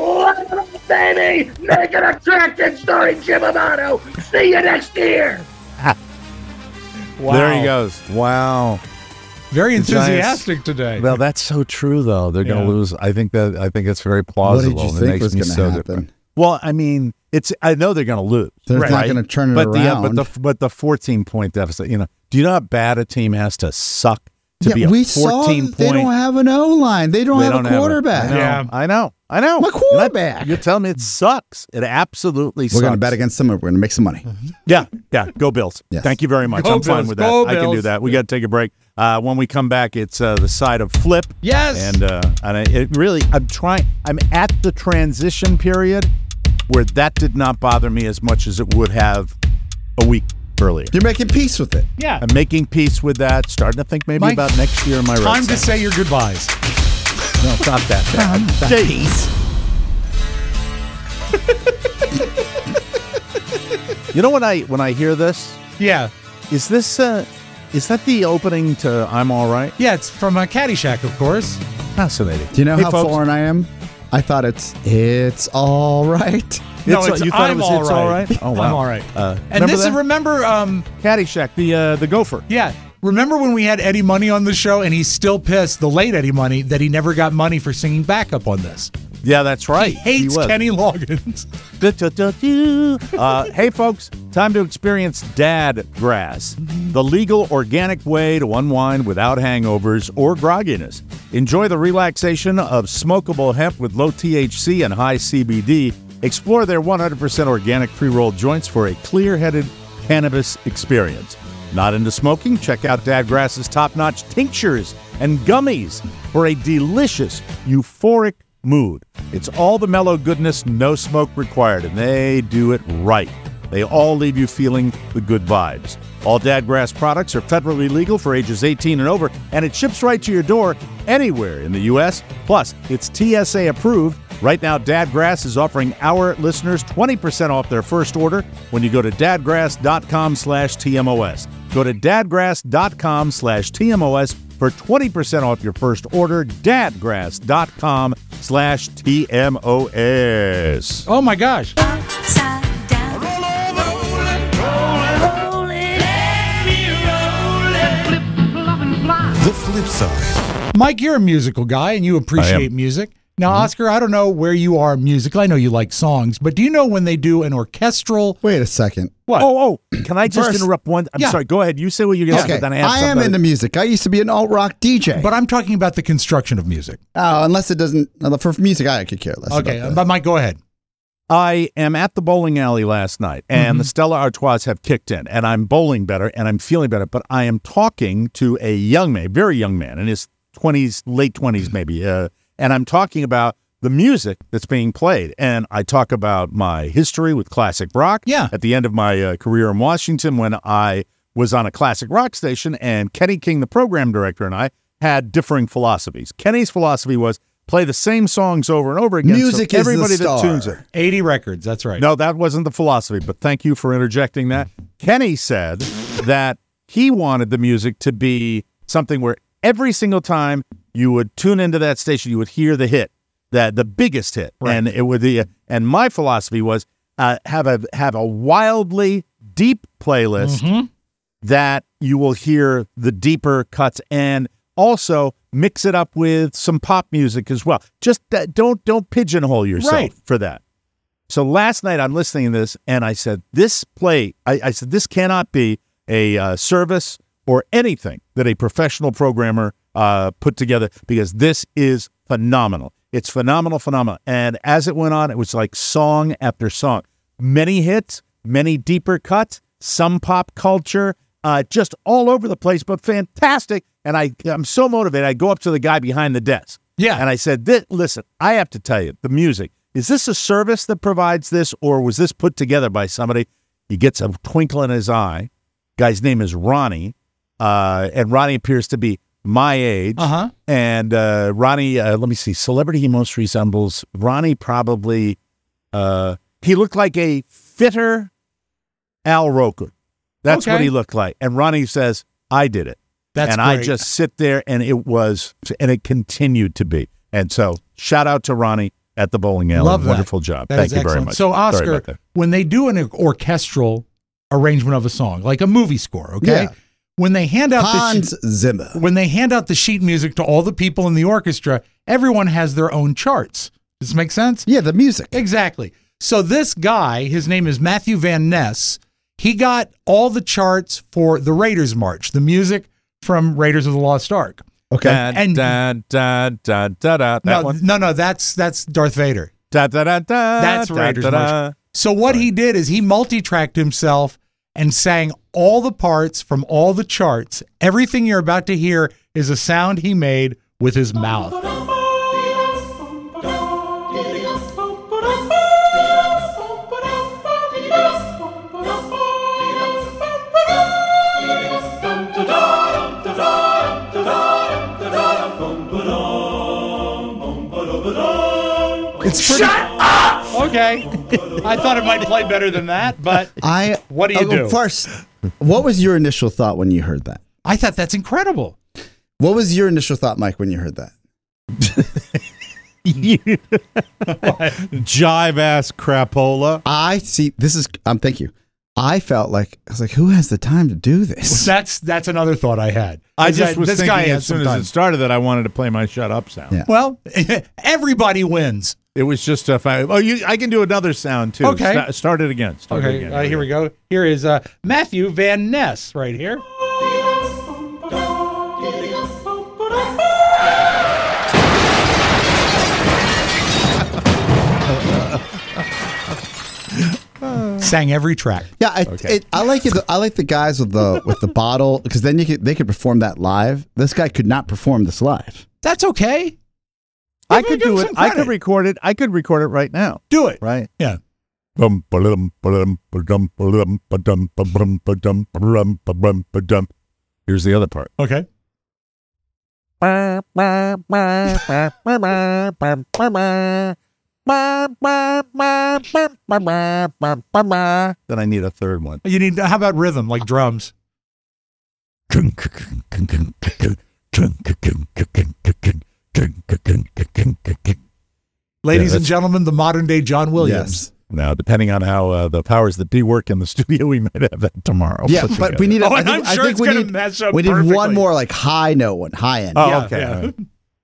What baby? Naked Attraction starring Jim Amato. See you next year.
Wow.
There he goes. Wow.
Very
The Giants-
enthusiastic today.
Well, that's so true, though. They're going
Yeah.
to lose. I think that I think it's very
What
plausible.
did you
It
think
makes
was
me
going to
so
happen?
different. Well, I mean, it's. I know they're going to lose.
They're
right?
not going to turn it
but the, uh,
around.
but the but the fourteen point deficit. You know, do you know how bad a team has to suck to
yeah,
be a
we saw
fourteen
that they
point?
don't have an O line. They don't
they
have
don't
a quarterback.
I know,
Yeah.
I know. I know.
My quarterback.
You're telling me it sucks. It absolutely
We're
sucks.
going to bet against them. We're going to make some money.
Yeah, yeah. Go Bills.
Yes.
Thank you very much.
Go
I'm fine
Bills.
with that.
Go
I can do
Bills.
that. We got to take a break. Uh, when we come back, it's uh, the side of Flip.
Yes.
And uh, and I, it really, I'm trying. I'm at the transition period where that did not bother me as much as it would have a week earlier.
You're making peace with it.
yeah.
I'm making peace with that. Starting to think maybe
Mike,
about next year in my Red
Time to
Sox.
say your goodbyes.
No, it's not that bad. Jeez. You know when I when I hear this,
Yeah.
is this uh, is that the opening to I'm All Right?
Yeah, it's from uh, Caddyshack, of course.
Fascinating.
Do you know
Hey,
how
folks,
foreign I am? I thought it's it's all right.
No,
It's-
it's
you thought it
I'm
was
all
It's
right.
All Right? Oh, wow.
I'm all right.
Uh,
And
remember
this,
that?
remember, um,
Caddyshack, the uh, the gopher.
yeah, remember when we had Eddie Money on the show, and he's still pissed, the late Eddie Money, that he never got money for singing backup on this.
Yeah, that's right.
He hates
was.
Kenny Loggins.
Uh, hey, folks, time to experience Dad Grass, the legal organic way to unwind without hangovers or grogginess. Enjoy the relaxation of smokable hemp with low T H C and high C B D. Explore their one hundred percent organic pre-rolled joints for a clear-headed cannabis experience. Not into smoking? Check out Dad Grass's top-notch tinctures and gummies for a delicious, euphoric mood. It's all the mellow goodness, no smoke required, and they do it right. They all leave you feeling the good vibes. All Dadgrass products are federally legal for ages eighteen and over, and it ships right to your door anywhere in the U S. Plus, it's T S A approved. Right now, Dadgrass is offering our listeners twenty percent off their first order when you go to dadgrass.com slash TMOS. Go to dadgrass.com slash TMOS for twenty percent off your first order. Dadgrass.com slash TMOS.
Oh, my gosh.
The flip side.
Mike, you're a musical guy and you appreciate music. Now, mm-hmm. Oscar, I don't know where you are musically. I know you like songs, but do you know when they do an orchestral?
Wait a second.
What?
Oh, oh, can I just
First,
interrupt one? I'm
yeah.
sorry. Go ahead. You say what you're going to
okay.
say, but then I have
I am
somebody.
into music. I used to be an alt-rock D J.
But I'm talking about the construction of music.
Oh, unless it doesn't, for music, I could care less.
Okay,
about that.
but Mike, go ahead.
I am at the bowling alley last night, and
Mm-hmm.
the Stella Artois have kicked in, and I'm bowling better, and I'm feeling better, but I am talking to a young man, very young man, in his twenties, late twenties maybe, uh, and I'm talking about the music that's being played, and I talk about my history with classic rock.
Yeah.
At the end of my uh, career in Washington, when I was on a classic rock station, and Kenny King, the program director, and I had differing philosophies. Kenny's philosophy was play the same songs over and over again.
Music
so
is the
everybody
star.
that tunes it.
eighty records, that's right.
No, that wasn't the philosophy, but thank you for interjecting that. Kenny said that he wanted the music to be something where every single time you would tune into that station, you would hear the hit, that the biggest hit,
Right.
and it would be. And my philosophy was uh, have a have a wildly deep playlist
Mm-hmm.
that you will hear the deeper cuts, and also mix it up with some pop music as well. Just uh, don't don't pigeonhole yourself
Right.
for that. So last night I'm listening to this, and I said, this play, I, I said, this cannot be a uh, service or anything that a professional programmer uh, put together, because this is phenomenal. It's phenomenal, phenomenal. And as it went on, it was like song after song. Many hits, many deeper cuts, some pop culture, uh, just all over the place, but fantastic. And I, I'm so motivated. I go up to the guy behind the desk.
Yeah.
And I said, this, listen, I have to tell you, the music, is this a service that provides this, or was this put together by somebody? He gets a twinkle in his eye. Guy's name is Ronnie. Uh, and Ronnie appears to be my age.
Uh-huh.
And uh, Ronnie, uh, let me see, celebrity he most resembles. Ronnie probably, uh, he looked like a fitter Al Roker. That's
Okay.
what he looked like. And Ronnie says, I did it.
That's
and I
great.
just sit there, and it was, and it continued to be. And so, shout out to Ronnie at the bowling alley.
Love that.
Wonderful job.
That
Thank
is
you very
excellent.
much.
So,
Sorry
Oscar,
about that.
when they do an orchestral arrangement of a song, like a movie score, okay?
Yeah.
When they hand out
Hans
the
Zimmer.
when they hand out the sheet music to all the people in the orchestra, everyone has their own charts. Does this make sense?
Yeah, the music.
Exactly. So this guy, his name is Matthew Van Ness. He got all the charts for the Raiders March, the music from Raiders of the Lost Ark.
Okay.
Da,
And-
da, da, da, da, da, that
No,
one.
no, no, that's that's Darth Vader.
Da, da, da, da,
That's
da,
Raiders
da, da.
March. So what he did is he multi-tracked himself and sang all the parts from all the charts. Everything you're about to hear is a sound he made with his mouth.
It's pretty.
Shut up! Okay. I thought it might play better than that, but
I.
What do you
oh,
do?
First, what was your initial thought when you heard that?
I thought that's incredible.
What was your initial thought, Mike, when you heard that?
Jive ass crapola.
I see. This is. Um. Thank you. I felt like I was like, who has the time to do this?
That's that's another thought I had.
I
Is
just
that
was
this
thinking
guy
as
has
soon
some
as
time.
it started that I wanted to play my shut up sound.
Yeah.
Well, everybody wins.
It was just a fine. Oh, you, I can do another sound too.
Okay.
Sta- start it again. Start it
Okay,
again.
uh, here we go. Here is uh, Matthew Van Ness right here. Sang every track.
Yeah, I,
Okay.
it, I like it. I like the guys with the with the bottle because then you could they could perform that live. This guy could not perform this live.
That's okay.
I
Give
could
him
do it.
some
I could
credit.
record it. I could record it right now.
Do it.
Right.
Yeah.
Bum, ba-dum, ba-dum, ba-dum, ba-dum, ba-dum, ba-bum, ba-dum, ba-rum, ba-bum, ba-dum. Here's the other part.
Okay.
Then I need a third one.
You need. How about rhythm, like drums? Ladies and
that's-
gentlemen, the modern day John Williams.
Now, depending on how uh, the powers that be work in the studio, we might have that tomorrow.
Yeah,
put
but
together.
we need. A,
Oh,
I
and
think,
I'm sure
I think
it's
we
gonna
need.
match up
we need
perfectly.
one more like high note one, high end.
Oh,
Yeah,
okay.
yeah.
all right.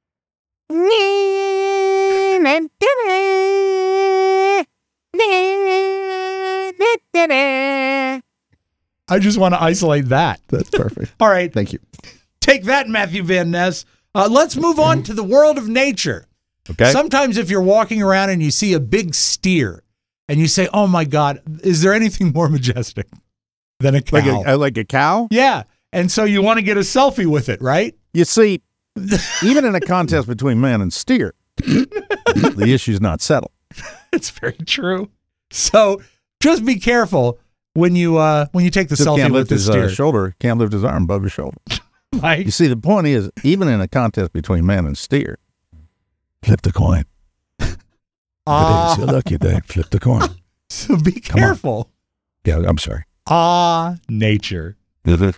I just want to isolate that.
That's perfect.
All right.
Thank you.
Take that, Matthew Van Ness. Uh, let's move on to the world of nature.
Okay.
Sometimes if you're walking around and you see a big steer and you say, oh my God, is there anything more majestic than a cow?
Like a, uh, like a cow?
Yeah. And so you want to get a selfie with it, right?
You see, even in a contest between man and steer, the issue's not settled.
It's very true. So just be careful when you uh, when you take the
Just
selfie
can't
with
lift
the
his
steer.
uh, shoulder, can't lift his arm above his shoulder.
Right?
You see, the point is, even in a contest between man and steer, flip the coin.
Ah.
Today's your lucky day. Flip the coin.
So be
Come on.
careful.
Yeah, I'm sorry.
Ah, nature.
Is it?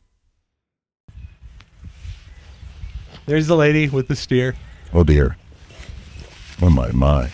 There's the lady with the steer.
Oh, dear. Oh, my, my.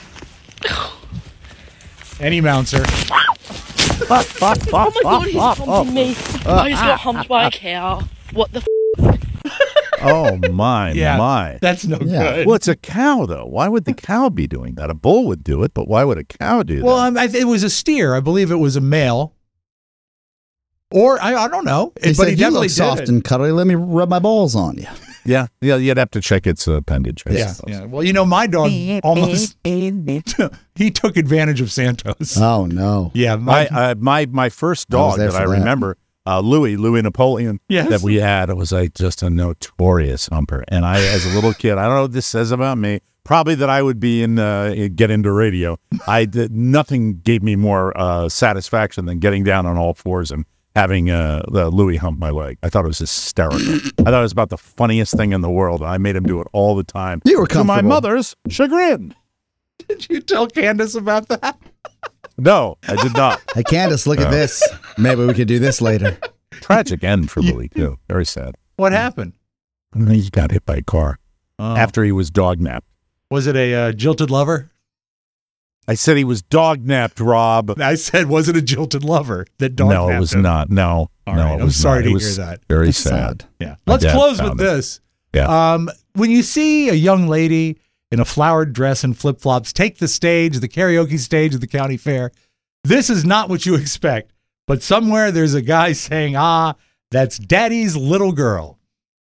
And he mounts her.
Oh my god, he's humping me. I just got humped by a cow. What the f?
Oh, my,
Yeah,
my.
that's no
Yeah.
good.
Well, it's a cow, though. Why would the cow be doing that? A bull would do it, but why would a cow do
Well,
that?
um, I, it was a steer. I believe it was a male. Or, I, I don't know.
He
but
said,
he
"You
definitely
look
did
soft
it.
and cuddly. Let me rub my balls on you."
Yeah, yeah, you'd have to check its appendage. I
Yeah,
suppose.
yeah. Well, you know, my dog almost, he took advantage of Santos.
Oh no.
Yeah.
My,
My,
uh, my my first
I was
dog
there
that I
for that.
remember, uh, Louis, Louis Napoleon,
Yes.
that we had was like just a notorious humper. And I, as a little kid, I don't know what this says about me. Probably that I would be in uh, get into radio. I did nothing gave me more uh, satisfaction than getting down on all fours and having uh, the Louis hump my leg. I thought it was hysterical. I thought it was about the funniest thing in the world. I made him do it all the time.
You were
to my
comfortable.
mother's chagrin.
did you tell Candace about that?
No, I did not.
Hey Candace, look at this. Maybe we could do this later.
Tragic end for Louis too. Very sad.
What happened?
He got hit by a car
Oh.
after he was dog napped.
Was it a uh, jilted lover?
I said he was dog napped, Rob.
I said, was it a jilted lover that dog
no, it
napped
was
him?
not. No,
All
no,
right,
it
I'm
was
sorry
not.
to
It
hear
was
that.
Very
That's
sad.
sad.
Yeah.
My
Let's
dad
close with
found it.
this.
Yeah.
Um, when you see a young lady in a flowered dress and flip flops take the stage, the karaoke stage of the county fair, this is not what you expect. But somewhere there's a guy saying, ah, that's daddy's little girl.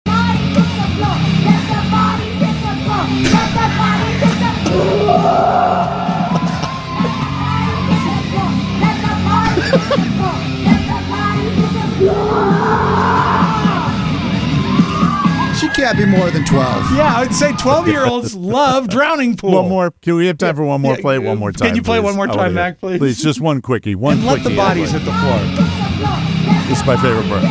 She can't be more than twelve.
Yeah, I would say twelve-year-olds love drowning pool.
One more. Do we have time for one more?
Yeah,
play it one more
can
time.
you play
please?
one more
I
time,
wanna
Mac,
hear-
please?
Please, just one quickie. One
And let
quickie.
the bodies hit the floor.
This is my favorite part.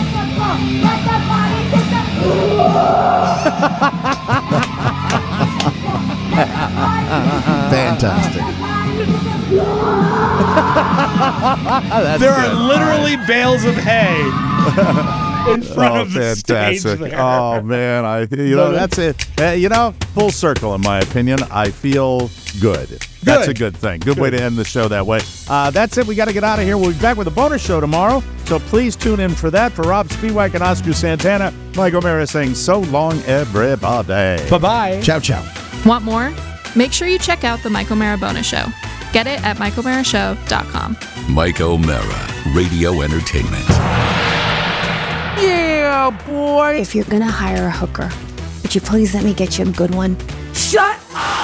Fantastic.
There are literally bales of hay in front
Oh,
of the
fantastic!
stage there.
Oh man, I you know that's it. Uh, you know, full circle in my opinion. I feel good. That's
Good.
a good thing. Good, way to end the show that way. Uh, that's it. We got to get out of here. We'll be back with a bonus show tomorrow. So please tune in for that. For Rob Spiewak and Oscar Santana, Mike O'Mara saying so long, everybody.
Bye-bye.
Ciao, ciao.
Want more? Make sure you check out the Mike O'Mara Bonus Show. Get it at mike o'mara show dot com.
Mike O'Mara, Radio Entertainment.
Yeah, boy.
If you're going to hire a hooker, would you please let me get you a good one?
Shut up!